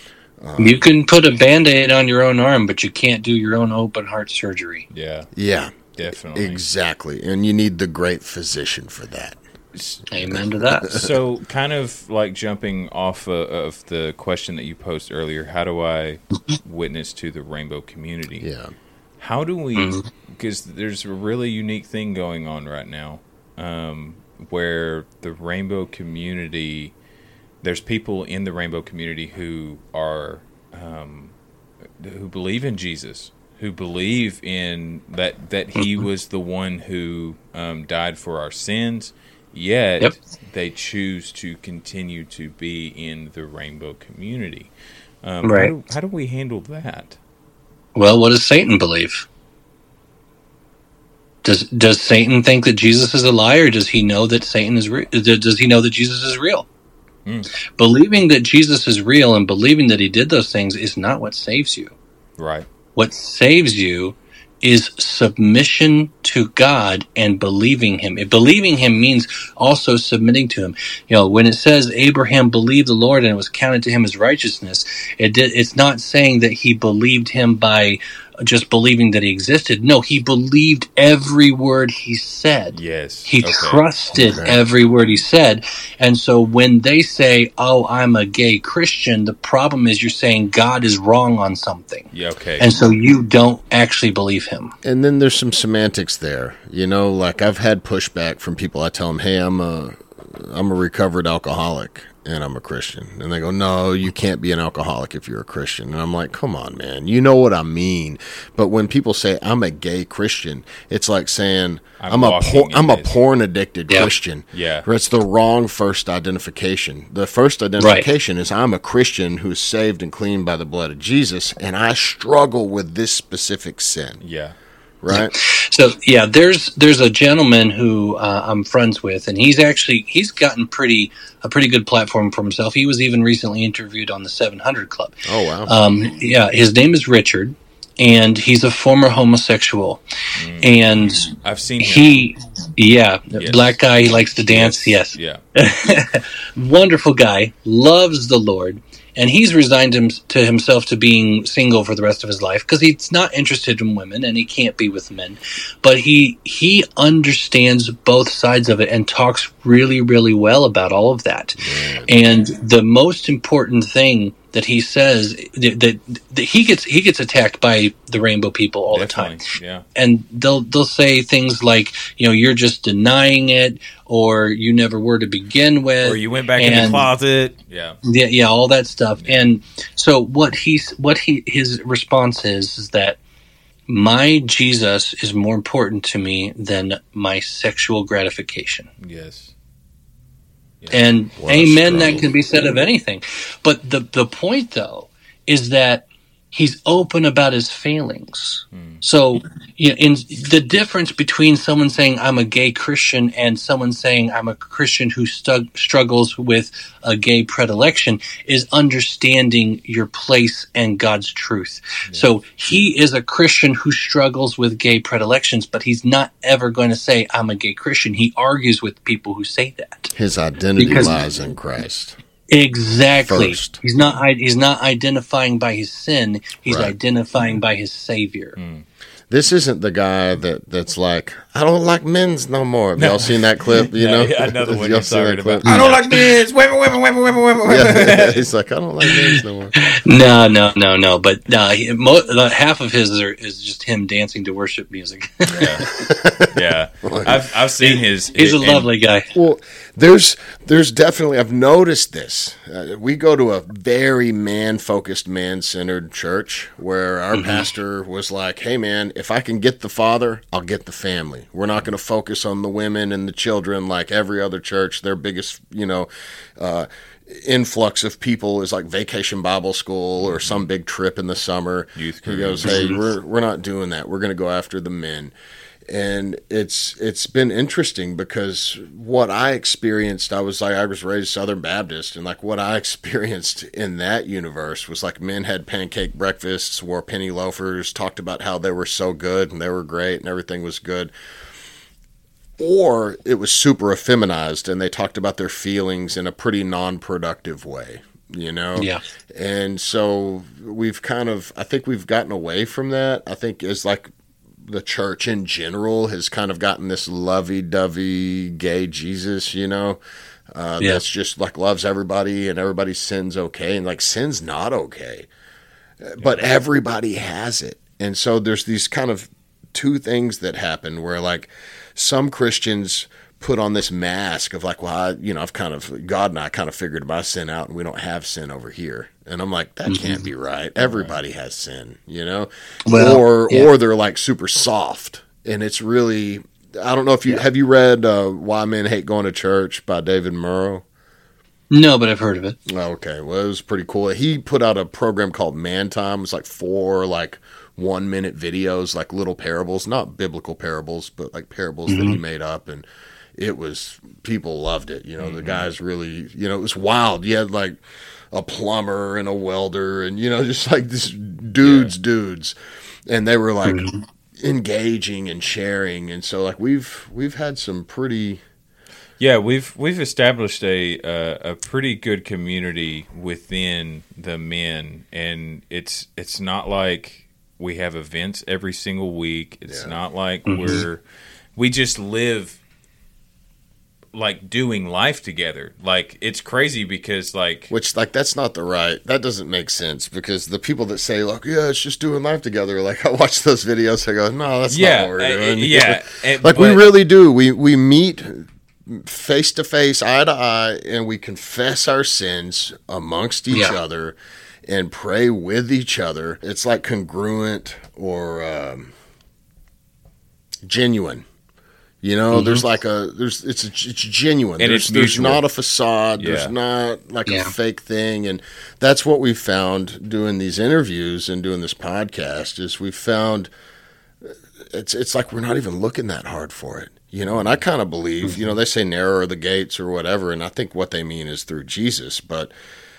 You can put a Band-Aid on your own arm, but you can't do your own open heart surgery.
Yeah.
Yeah,
Definitely.
exactly. And you need the great physician for that.
Amen to that.
So, kind of like jumping off uh, of the question that you posed earlier, how do I witness to the rainbow community?
Yeah.
How do we,
Mhm.
because there's a really unique thing going on right now, um, where the rainbow community, there's people in the rainbow community who are, um, who believe in Jesus, who believe in that, that he was the one who um, died for our sins, yet
Yep.
they choose to continue to be in the rainbow community. Um,
Right.
How do, how do we handle that?
Well, what does Satan believe? Does does Satan think that Jesus is a liar? Or does he know that Satan is real? Does he know that Jesus is real?
Mm.
Believing that Jesus is real and believing that he did those things is not what saves you.
Right.
What saves you is submission to God and believing him. If believing him means also submitting to him. You know, when it says Abraham believed the Lord and it was counted to him as righteousness, it did, it's not saying that he believed him by just believing that he existed. No, he believed every word he said.
Yes.
He
okay.
trusted
Okay.
every word he said. And so when they say, oh, I'm a gay Christian, the problem is you're saying God is wrong on something.
Yeah, okay.
And so you don't actually believe him.
And then there's some semantics there. You know, like I've had pushback from people. I tell them, hey, I'm a, I'm a recovered alcoholic and I'm a Christian. And they go, no, you can't be an alcoholic if you're a Christian. And I'm like, come on, man. You know what I mean. But when people say I'm a gay Christian, it's like saying I'm,
I'm
a por- I'm a
this.
porn addicted
Yeah.
Christian.
Yeah.
It's the wrong first identification. The first identification right. is I'm a Christian who's saved and clean by the blood of Jesus, and I struggle with this specific sin.
Yeah.
Right.
So yeah, there's there's a gentleman who uh, I'm friends with, and he's actually he's gotten pretty a pretty good platform for himself. He was even recently interviewed on the seven hundred Club.
Oh wow.
Um, yeah, his name is Richard, and he's a former homosexual, mm. and
I've seen him.
he, yeah,
yes.
black guy. He likes to dance. Yes,
yes.
yeah, wonderful guy, loves the Lord. And he's resigned him to himself to being single for the rest of his life because he's not interested in women and he can't be with men. But he he understands both sides of it and talks really, really well about all of that. Yeah. And the most important thing that he says that, that, that he gets he gets attacked by the rainbow people all
Definitely.
the time.
Yeah.
And they'll they'll say things like, you know, you're just denying it, or you never were to begin with,
or you went back
and,
in the closet. Yeah.
Yeah, yeah, all that stuff. And so what he's what he his response is is that my Jesus is more important to me than my sexual gratification.
Yes.
Yeah. And what amen, that can be said of anything. But the the point, though, is that he's open about his failings. Hmm. So you know, in the difference between someone saying I'm a gay Christian and someone saying I'm a Christian who stu- struggles with a gay predilection is understanding your place and God's truth. Yeah. So he is a Christian who struggles with gay predilections, but he's not ever going to say I'm a gay Christian. He argues with people who say that.
His identity because, lies in Christ.
Exactly.
First.
He's not. He's not identifying by his sin. He's right. identifying by his Savior.
Mm. This isn't the guy that, that's like, I don't like men's no more. Have no. y'all seen that clip? You
no,
know,
I know the one you're talking about.
I
don't like men's. Women, women, women, women, women.
Yeah, he's like, I don't like men's no more.
No, no, no, no. But uh, he, mo- uh, half of his are, is just him dancing to worship music.
yeah, yeah. I've I've seen his.
He's
it,
a lovely guy.
Well, there's there's definitely I've noticed this. Uh, we go to a very man focused, man centered church where our mm-hmm. pastor was like, "Hey, man, if I can get the father, I'll get the family. We're not going to focus on the women and the children like every other church. Their biggest, you know, uh, influx of people is like Vacation Bible School or some big trip in the summer."
Youth
he goes, "Hey, we're we're not doing that. We're going to go after the men." And it's it's been interesting because what I experienced, I was like I was raised Southern Baptist, and like what I experienced in that universe was like men had pancake breakfasts, wore penny loafers, talked about how they were so good and they were great and everything was good. Or it was super effeminized and they talked about their feelings in a pretty non-productive way, you know?
Yeah.
And so we've kind of, I think we've gotten away from that. I think it's like the church in general has kind of gotten this lovey-dovey gay Jesus, you know, uh, yeah. that's just like loves everybody and everybody's sin's okay. And like sin's not okay, but everybody has it. And so there's these kind of two things that happen where like some Christians put on this mask of like, well, I, you know, I've kind of, God and I kind of figured my sin out and we don't have sin over here. And I'm like, that mm-hmm. can't be right. Everybody has sin, you know, well, or, yeah. or they're like super soft. And it's really, I don't know if you, yeah. have you read uh, Why Men Hate Going to Church by David Murrow?
No, but I've heard of it.
Okay. Well, it was pretty cool. He put out a program called Man Time. It was like four, like one minute videos, like little parables, not biblical parables, but like parables mm-hmm. that he made up. And it was, people loved it. You know, mm-hmm. the guys really, you know, it was wild. You had like a plumber and a welder and, you know, just like this dudes, yeah. dudes. And they were like, mm-hmm. engaging and sharing. And so like we've we've had some pretty
yeah we've we've established a uh, a pretty good community within the men, and it's it's not like we have events every single week. It's yeah. not like mm-hmm. we're we just live like doing life together. Like it's crazy because like
which like that's not the right that doesn't make sense, because the people that say like yeah it's just doing life together, like I watch those videos, I go no that's
yeah,
not what we're doing.
Uh, yeah
like but, we really do we we meet face to face, eye to eye, and we confess our sins amongst each yeah. other and pray with each other. It's like congruent or um, genuine. You know, mm-hmm. there's like a there's it's a, it's genuine.
And
there's,
it's
there's not a facade.
Yeah.
There's not like
yeah.
a fake thing, and that's what we found doing these interviews and doing this podcast. Is we found it's it's like we're not even looking that hard for it. You know, and I kind of believe, you know, they say narrow are the gates or whatever, and I think what they mean is through Jesus, but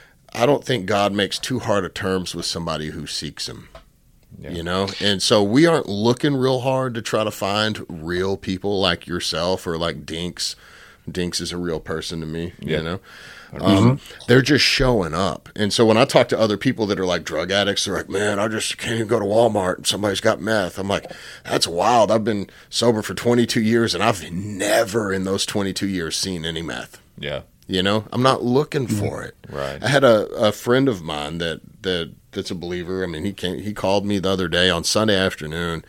I don't think God makes too hard of terms with somebody who seeks him, yeah. you know? And so we aren't looking real hard to try to find real people like yourself or like Dinks. Dinks is a real person to me, yeah. you know? Um, mm-hmm. They're just showing up. And so when I talk to other people that are like drug addicts, they're like, man, I just can't even go to Walmart and somebody's got meth. I'm like, that's wild. I've been sober for twenty-two years and I've never in those twenty-two years seen any meth.
Yeah.
You know, I'm not looking for it.
Right.
I had a, a friend of mine that, that that's a believer. I mean, he came, he called me the other day on Sunday afternoon,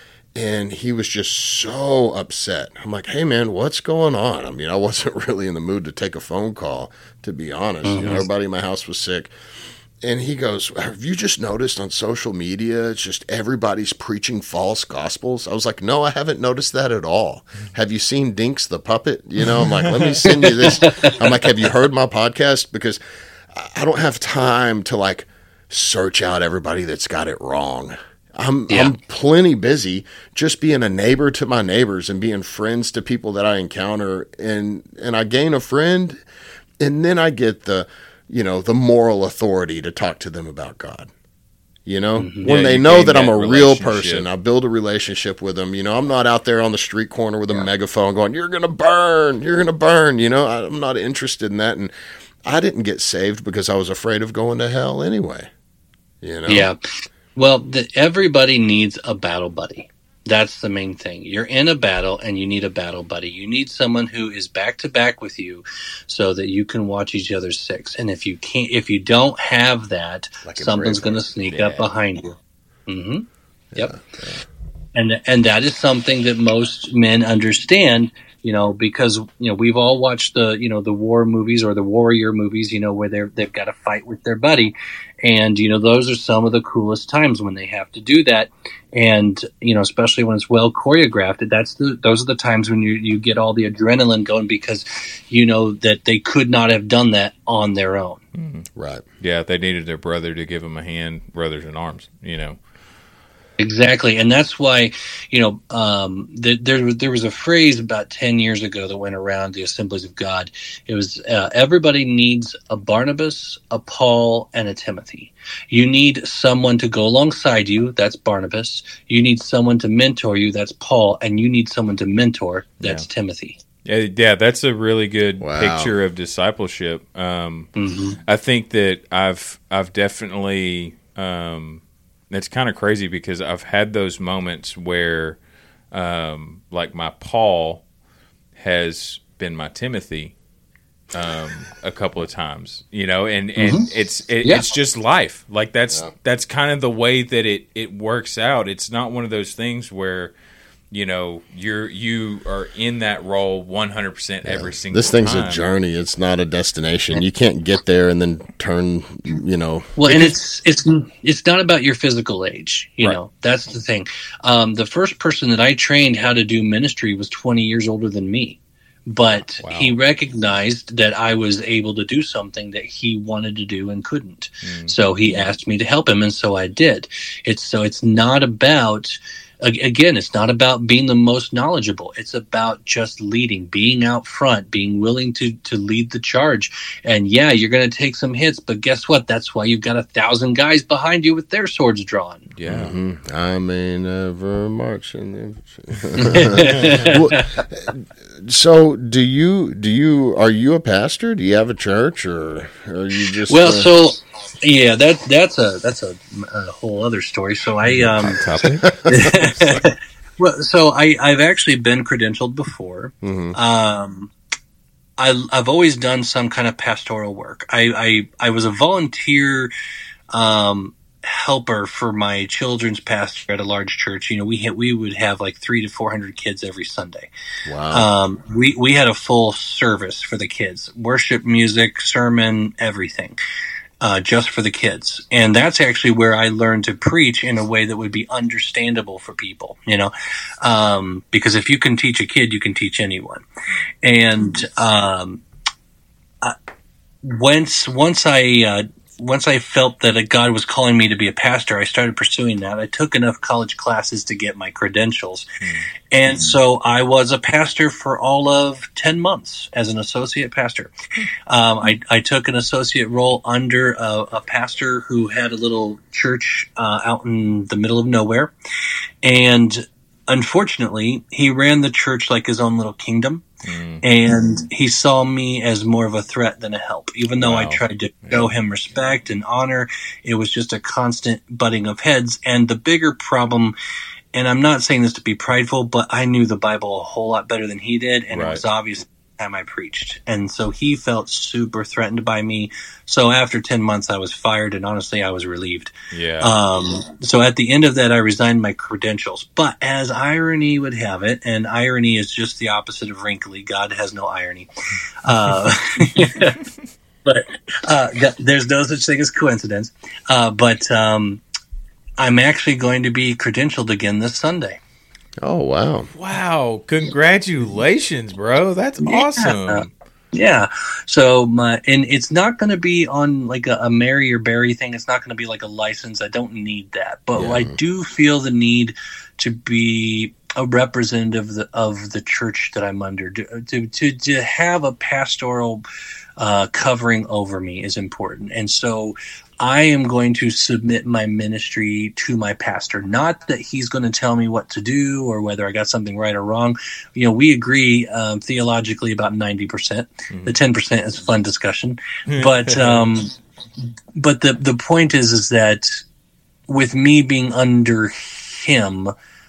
and he was just so upset. I'm like, hey, man, what's going on? I mean, I wasn't really in the mood to take a phone call, to be honest. Mm-hmm. You know, everybody in my house was sick. And he goes, have you just noticed on social media, it's just everybody's preaching false gospels? I was like, no, I haven't noticed that at all. Have you seen Dinks the Puppet? You know, I'm like, let me send you this. I'm like, have you heard my podcast? Because I don't have time to, like, search out everybody that's got it wrong. I'm yeah. I'm plenty busy just being a neighbor to my neighbors and being friends to people that I encounter, and and I gain a friend, and then I get the, you know, the moral authority to talk to them about God. You know, mm-hmm. when
yeah,
they know that, that I'm a real person, I build a relationship with them. You know, I'm not out there on the street corner with a yeah. megaphone going, "You're gonna burn, you're gonna burn." You know, I'm not interested in that, and I didn't get saved because I was afraid of going to hell anyway. You know,
yeah. Well, the, everybody needs a battle buddy. That's the main thing. You're in a battle and you need a battle buddy. You need someone who is back to back with you so that you can watch each other's six. And if you can't, if you don't have that, like something's going to sneak yeah. up behind you. Mm-hmm. Yep. Yeah, yeah. And, and that is something that most men understand, you know, because, you know, we've all watched the, you know, the war movies or the warrior movies, you know, where they're, they've got to fight with their buddy. And, you know, those are some of the coolest times when they have to do that. And, you know, especially when it's well choreographed, that's the, those are the times when you, you get all the adrenaline going because you know that they could not have done that on their own.
Mm-hmm.
Right.
Yeah. They needed their brother to give them a hand, brothers in arms, you know.
Exactly, and that's why, you know, um, the, there there was a phrase about ten years ago that went around the Assemblies of God. It was uh, everybody needs a Barnabas, a Paul, and a Timothy. You need someone to go alongside you. That's Barnabas. You need someone to mentor you. That's Paul, and you need someone to mentor. That's yeah. Timothy.
Yeah, yeah, that's a really good
wow.
picture of discipleship. Um,
mm-hmm.
I think that I've I've definitely. Um, It's kind of crazy because I've had those moments where, um, like my Paul has been my Timothy um, a couple of times, you know, and, and mm-hmm. it's it, yeah. it's just life. Like that's yeah. that's kind of the way that it, it works out. It's not one of those things where, you know, you're you are in that role one hundred percent
yeah.
every single time.
This thing's time. a journey. It's not a destination. You can't get there and then turn, you know.
Well, and it's it's it's not about your physical age, you
right.
know. That's the thing. Um, the first person that I trained how to do ministry was twenty years older than me. But wow. he recognized that I was able to do something that he wanted to do and couldn't. Mm. So he asked me to help him, and so I did. It's so it's not about Again, it's not about being the most knowledgeable. It's about just leading, being out front, being willing to to lead the charge. And yeah, you're going to take some hits, but guess what? That's why you've got a thousand guys behind you with their swords drawn.
Yeah.
Mm-hmm. I may never march in the... So, do you do you are you a pastor? Do you have a church, or are you just
well?
Uh...
So, yeah, that that's a that's a, a whole other story. So I um, topic. Well, so I I've actually been credentialed before.
Mm-hmm.
Um, I I've always done some kind of pastoral work. I I, I was a volunteer. Um, helper for my children's pastor at a large church. You know, we had, we would have like three to four hundred kids every Sunday.
Wow.
Um, we, we had a full service for the kids, worship, music, sermon, everything, uh, just for the kids. And that's actually where I learned to preach in a way that would be understandable for people, you know, um, because if you can teach a kid, you can teach anyone. And, um, I, once, once I, uh, Once I felt that a God was calling me to be a pastor, I started pursuing that. I took enough college classes to get my credentials. Mm. And mm. so I was a pastor for all of ten months as an associate pastor. Um, I, I took an associate role under a, a pastor who had a little church uh, out in the middle of nowhere. And unfortunately, he ran the church like his own little kingdom. Mm. And he saw me as more of a threat than a help. Even though wow. I tried to show him respect and honor, it was just a constant butting of heads. And the bigger problem, and I'm not saying this to be prideful, but I knew the Bible a whole lot better than he did, and right. it was obvious the time I preached. And so he felt super threatened by me. So after ten months, I was fired, and honestly, I was relieved.
Yeah.
Um, so at the end of that, I resigned my credentials. But as irony would have it, and irony is just the opposite of wrinkly, God has no irony. Uh, but uh, there's no such thing as coincidence. Uh, but um, I'm actually going to be credentialed again this Sunday.
Oh, wow.
Wow. Congratulations, bro. That's yeah. awesome.
Yeah. So my, and it's not going to be on like a, a Mary or Barry thing. It's not going to be like a license. I don't need that, but yeah. I do feel the need to be a representative of the, of the church that I'm under. To, to, to, to have a pastoral uh, covering over me is important. And so I am going to submit my ministry to my pastor. Not that he's going to tell me what to do or whether I got something right or wrong. You know, we agree um, theologically about ninety percent. Mm-hmm. The ten percent is fun discussion. But um, but the the point is is that with me being under him,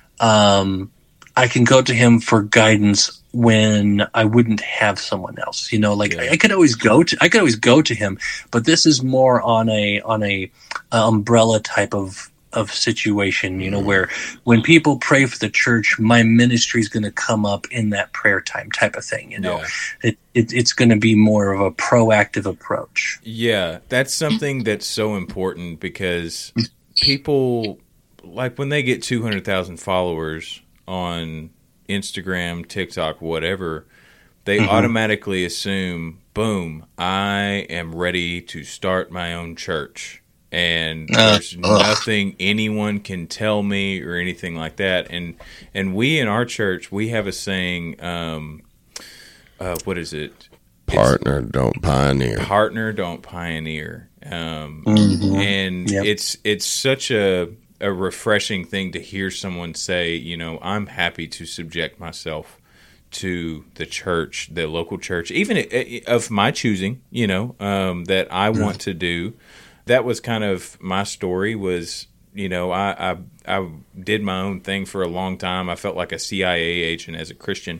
um, I can go to him for guidance when I wouldn't have someone else. You know, like yeah. I, I could always go to I could always go to him, but this is more on a on a uh, umbrella type of of situation, you know, mm. where when people pray for the church, my ministry is going to come up in that prayer time type of thing, you know. Yeah. It, it it's going to be more of a proactive approach.
Yeah, that's something that's so important because people, like when they get two hundred thousand followers on Instagram, TikTok, whatever, they mm-hmm. automatically assume, boom, I am ready to start my own church. And there's uh, nothing anyone can tell me or anything like that. And and we in our church, we have a saying, um, uh, what is it?
Partner, it's, don't pioneer.
Partner, don't pioneer. Um,
mm-hmm.
And
yep.
it's it's such a... a refreshing thing to hear someone say, you know, I'm happy to subject myself to the church, the local church, even of my choosing, you know, um, that I want to do. That was kind of my story was, you know, I, I, I did my own thing for a long time. I felt like a C I A agent as a Christian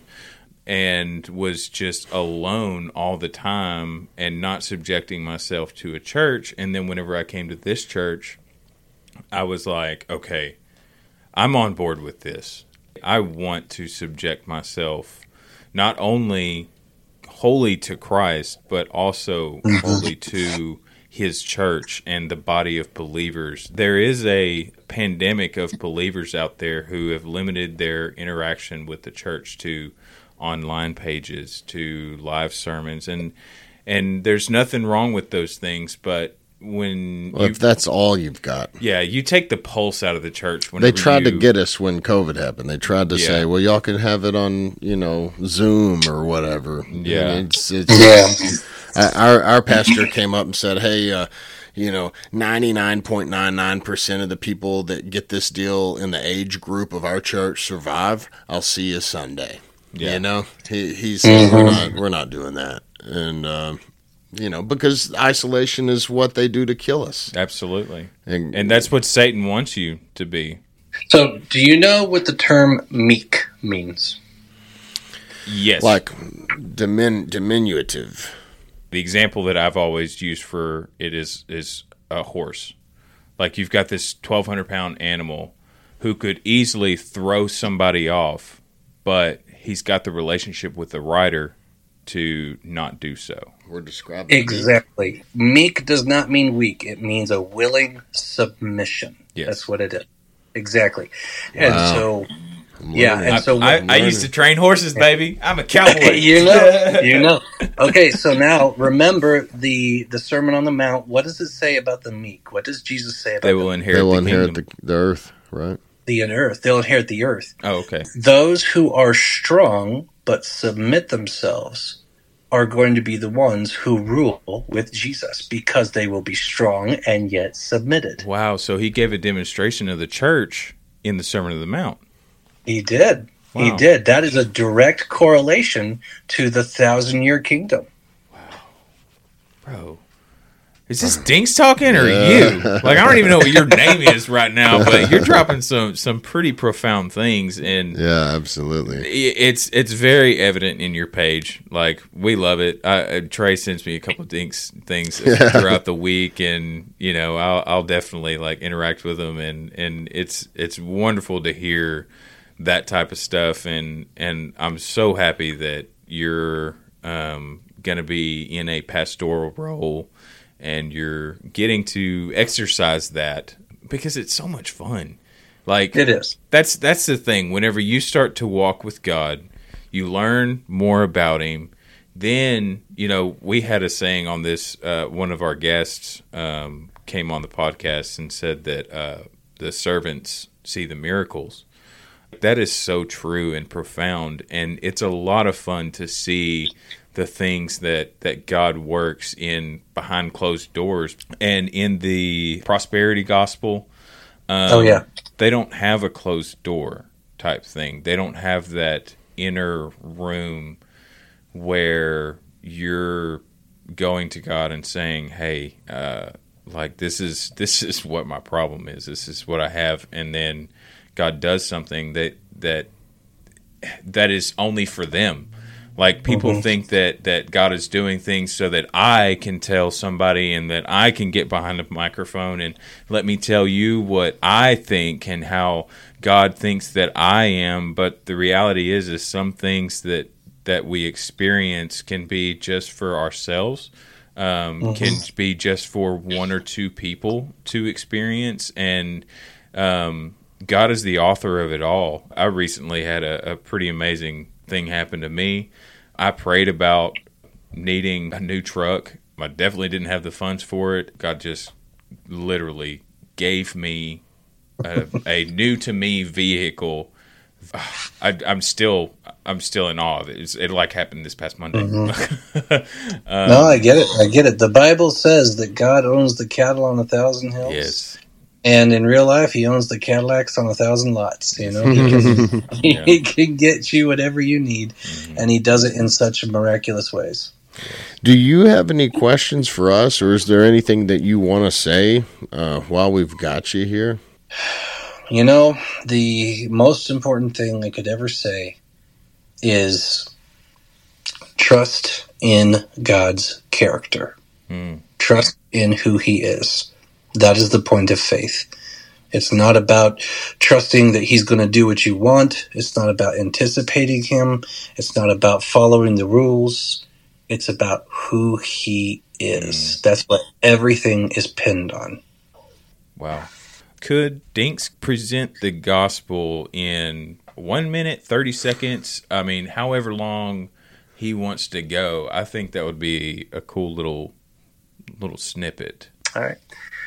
and was just alone all the time and not subjecting myself to a church. And then whenever I came to this church, I was like, okay, I'm on board with this. I want to subject myself not only wholly to Christ, but also wholly to his church and the body of believers. There is a pandemic of believers out there who have limited their interaction with the church to online pages, to live sermons, and and there's nothing wrong with those things, but when
well, if that's all you've got,
yeah, you take the pulse out of the church.
They tried
you,
to get us when COVID happened. They tried to yeah. say, "Well, y'all can have it on, you know, Zoom or whatever."
Yeah,
and it's, it's,
yeah.
our our pastor came up and said, "Hey, uh, you know, ninety-nine point nine nine percent of the people that get this deal in the age group of our church survive. I'll see you Sunday." Yeah. You know, he he said mm-hmm. we're not we're not doing that, and uh, you know, because isolation is what they do to kill us.
Absolutely, and, and that's what Satan wants you to be.
So, do you know what the term meek means?
Yes.
Like dimin- diminutive.
The example that I've always used for it is is a horse. Like you've got this twelve hundred pound animal who could easily throw somebody off, but he's got the relationship with the rider to not do so.
We're describing
exactly. Meek. meek does not mean weak. It means a willing submission.
Yes.
That's what it is. Exactly.
Wow.
And so, yeah. And so,
I, I, I used to train horses, baby. I'm a cowboy.
you know, you know. Okay, so now remember the the Sermon on the Mount. What does it say about the meek? What does Jesus say about
they will inherit?
They will
the
inherit the, the earth, right?
The earth. They'll inherit the earth.
Oh, okay.
Those who are strong but submit themselves are going to be the ones who rule with Jesus because they will be strong and yet submitted.
Wow, so he gave a demonstration of the church in the Sermon on the Mount.
He did. Wow. He did. That is a direct correlation to the thousand-year kingdom.
Wow. Bro. Is this Dinks talking or yeah. you? Like, I don't even know what your name is right now, but you're dropping some, some pretty profound things. And
yeah, absolutely.
It's it's very evident in your page. Like, we love it. I, Trey sends me a couple of Dinks things throughout the week, and, you know, I'll, I'll definitely, like, interact with them. And, and it's it's wonderful to hear that type of stuff. And, and I'm so happy that you're um, going to be in a pastoral role. And you're getting to exercise that because it's so much fun. Like
it is.
That's that's the thing. Whenever you start to walk with God, you learn more about Him. Then, you know, we had a saying on this. Uh, one of our guests um, came on the podcast and said that uh, the servants see the miracles. That is so true and profound, and it's a lot of fun to see the things that, that God works in behind closed doors. And in the prosperity gospel, um,
oh yeah,
they don't have a closed door type thing. They don't have that inner room where you're going to God and saying, "Hey, uh, like this is this is what my problem is. This is what I have," and then God does something that that that is only for them. Like people mm-hmm. think that, that God is doing things so that I can tell somebody and that I can get behind the microphone and let me tell you what I think and how God thinks that I am. But the reality is, is some things that, that we experience can be just for ourselves, um, mm-hmm. can be just for one or two people to experience. And um, God is the author of it all. I recently had a, a pretty amazing thing happen to me. I prayed about needing a new truck. I definitely didn't have the funds for it. God just literally gave me a, a new to me vehicle. I, I'm still I'm still in awe of it. It's, it like happened this past Monday.
Mm-hmm. um, no, I get it. I get it. The Bible says that God owns the cattle on a thousand hills.
Yes.
And in real life, he owns the Cadillacs on a thousand lots. You know, he can, yeah. he can get you whatever you need, mm-hmm. and he does it in such miraculous ways.
Do you have any questions for us, or is there anything that you want to say uh, while we've got you here?
You know, the most important thing I could ever say is trust in God's character. Mm. Trust in who he is. That is the point of faith. It's not about trusting that he's going to do what you want. It's not about anticipating him. It's not about following the rules. It's about who he is. Mm. That's what everything is pinned on.
Wow. Could Dinks present the gospel in one minute, thirty seconds? I mean, however long he wants to go. I think that would be a cool little little snippet.
All right.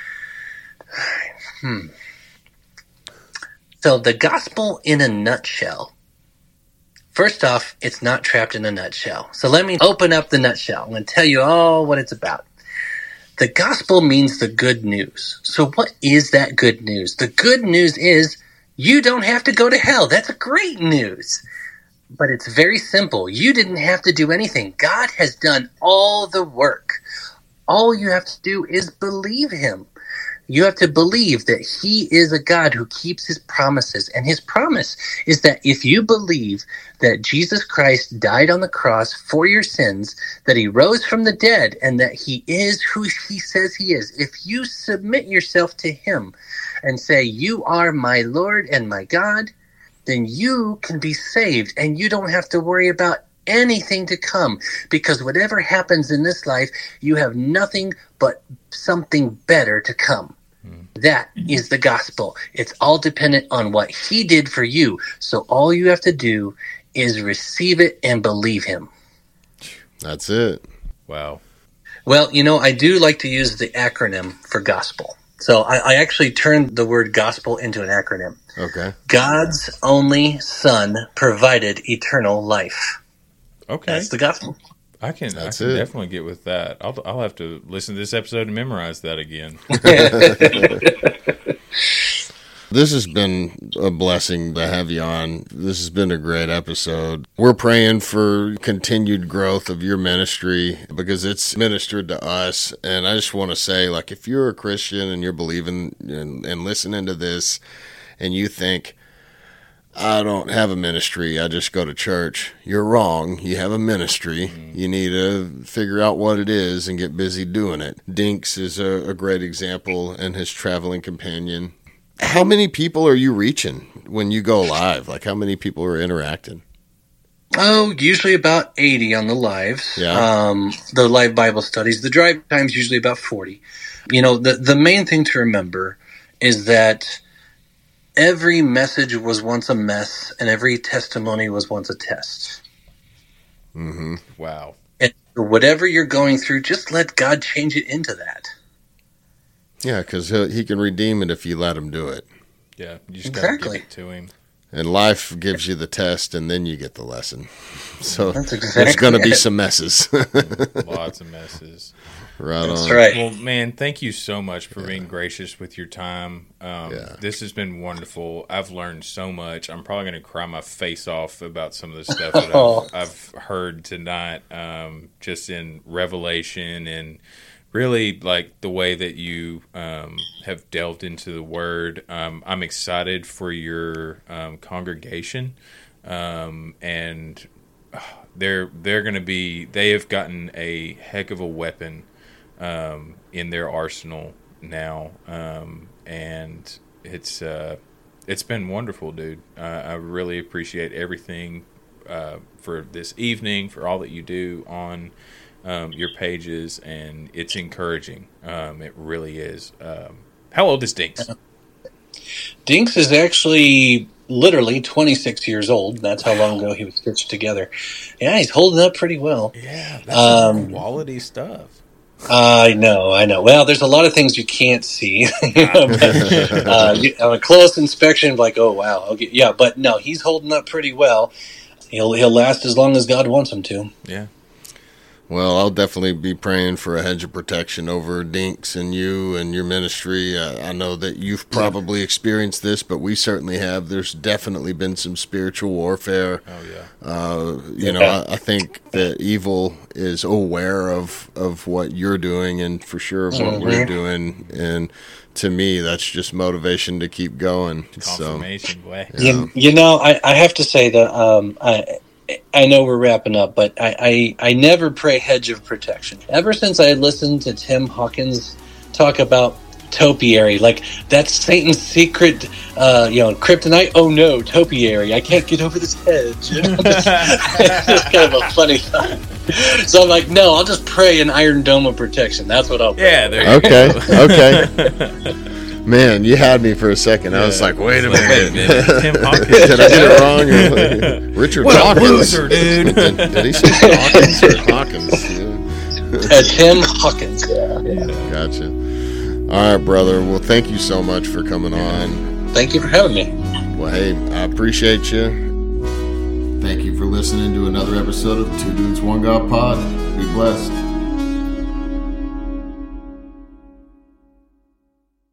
Hmm. So the gospel in a nutshell. First off, it's not trapped in a nutshell. So let me open up the nutshell. I'm going to tell you all what it's about. The gospel means the good news. So what is that good news? The good news is you don't have to go to hell. That's great news. But it's very simple. You didn't have to do anything. God has done all the work. All you have to do is believe him. You have to believe that he is a God who keeps his promises. And his promise is that if you believe that Jesus Christ died on the cross for your sins, that he rose from the dead, and that he is who he says he is, if you submit yourself to him and say, you are my Lord and my God, then you can be saved, and you don't have to worry about anything to come, because whatever happens in this life, you have nothing but something better to come. Mm. That is the gospel. It's all dependent on what he did for you. So all you have to do is receive it and believe him.
That's it.
Wow.
Well, you know, I do like to use the acronym for gospel. So I, I actually turned the word gospel into an acronym.
Okay.
God's only Son provided eternal life.
Okay.
That's the gospel.
I can,
That's
I can
it.
definitely get with that. I'll, I'll have to listen to this episode and memorize that again.
This has been a blessing to have you on. This has been a great episode. We're praying for continued growth of your ministry because it's ministered to us. And I just want to say, like, if you're a Christian and you're believing and, and listening to this and you think, I don't have a ministry, I just go to church, you're wrong. You have a ministry. Mm-hmm. You need to figure out what it is and get busy doing it. Dinks is a, a great example, and his traveling companion. How many people are you reaching when you go live? Like, how many people are interacting?
Oh, usually about eighty on the lives.
Yeah.
Um, the live Bible studies. The drive time's usually about forty. You know, the, the main thing to remember is that every message was once a mess, and every testimony was once a test.
Mm-hmm.
Wow.
And whatever you're going through, just let God change it into that.
Yeah, because he can redeem it if you let him do it.
Yeah, you just
Exactly.
got to give it to him.
And life gives you the test, and then you get the lesson. So
That's exactly
there's going to be
it.
some messes.
Lots of messes.
Right
That's
on.
right.
Well, man, thank you so much for being gracious with your time. Um,
Yeah.
This has been wonderful. I've learned so much. I'm probably going to cry my face off about some of the stuff that
Oh.
I've, I've heard tonight, um, just in Revelation and really like the way that you um, have delved into the Word. Um, I'm excited for your um, congregation, um, and uh, they're they're going to be. They have gotten a heck of a weapon um, in their arsenal now, um, and it's uh, it's been wonderful, dude. Uh, I really appreciate everything uh, for this evening, for all that you do on um, your pages, and it's encouraging. Um, it really is. Um, how old is Dinks?
Dinks is actually literally twenty-six years old. That's how long ago he was stitched together. Yeah, he's holding up pretty well.
Yeah, that's
Um,
some quality stuff.
I know, I know. Well, there's a lot of things you can't see. uh, you, on a close inspection, like, oh wow, okay, yeah. But no, he's holding up pretty well. He'll he'll last as long as God wants him to.
Yeah.
Well, I'll definitely be praying for a hedge of protection over Dinks and you and your ministry. Uh, I know that you've probably experienced this, but we certainly have. There's definitely been some spiritual warfare.
Oh yeah.
Uh, you
Yeah.
know, I, I think that evil is aware of, of what you're doing and for sure of what
Mhm.
we're doing. And to me, that's just motivation to keep going. So,
Confirmation, boy.
Yeah.
You, you know, I, I have to say that um, I I know we're wrapping up, but I, I, I never pray hedge of protection. Ever since I listened to Tim Hawkins talk about topiary, like that's Satan's secret, uh, you know, kryptonite. Oh no, topiary! I can't get over this hedge. You know, it's, it's just kind of a funny thought. So I'm like, no, I'll just pray an iron dome of protection. That's what I'll pray.
Yeah, there you
okay,
go.
okay. Man, you had me for a second. I was
Yeah.
like, wait a
It's like, wait a
minute.
minute. Tim Hawkins.
Did I get it wrong? Or- Richard
What a
Dawkins.
loser, dude.
did, did he say Dawkins or Hawkins? Yeah.
Uh, Tim Hawkins. Yeah.
Gotcha. All right, brother. Well, thank you so much for coming on.
Thank you for having me.
Well, hey, I appreciate you. Thank you you for listening to another episode of Two Dudes, One God Pod. Be blessed.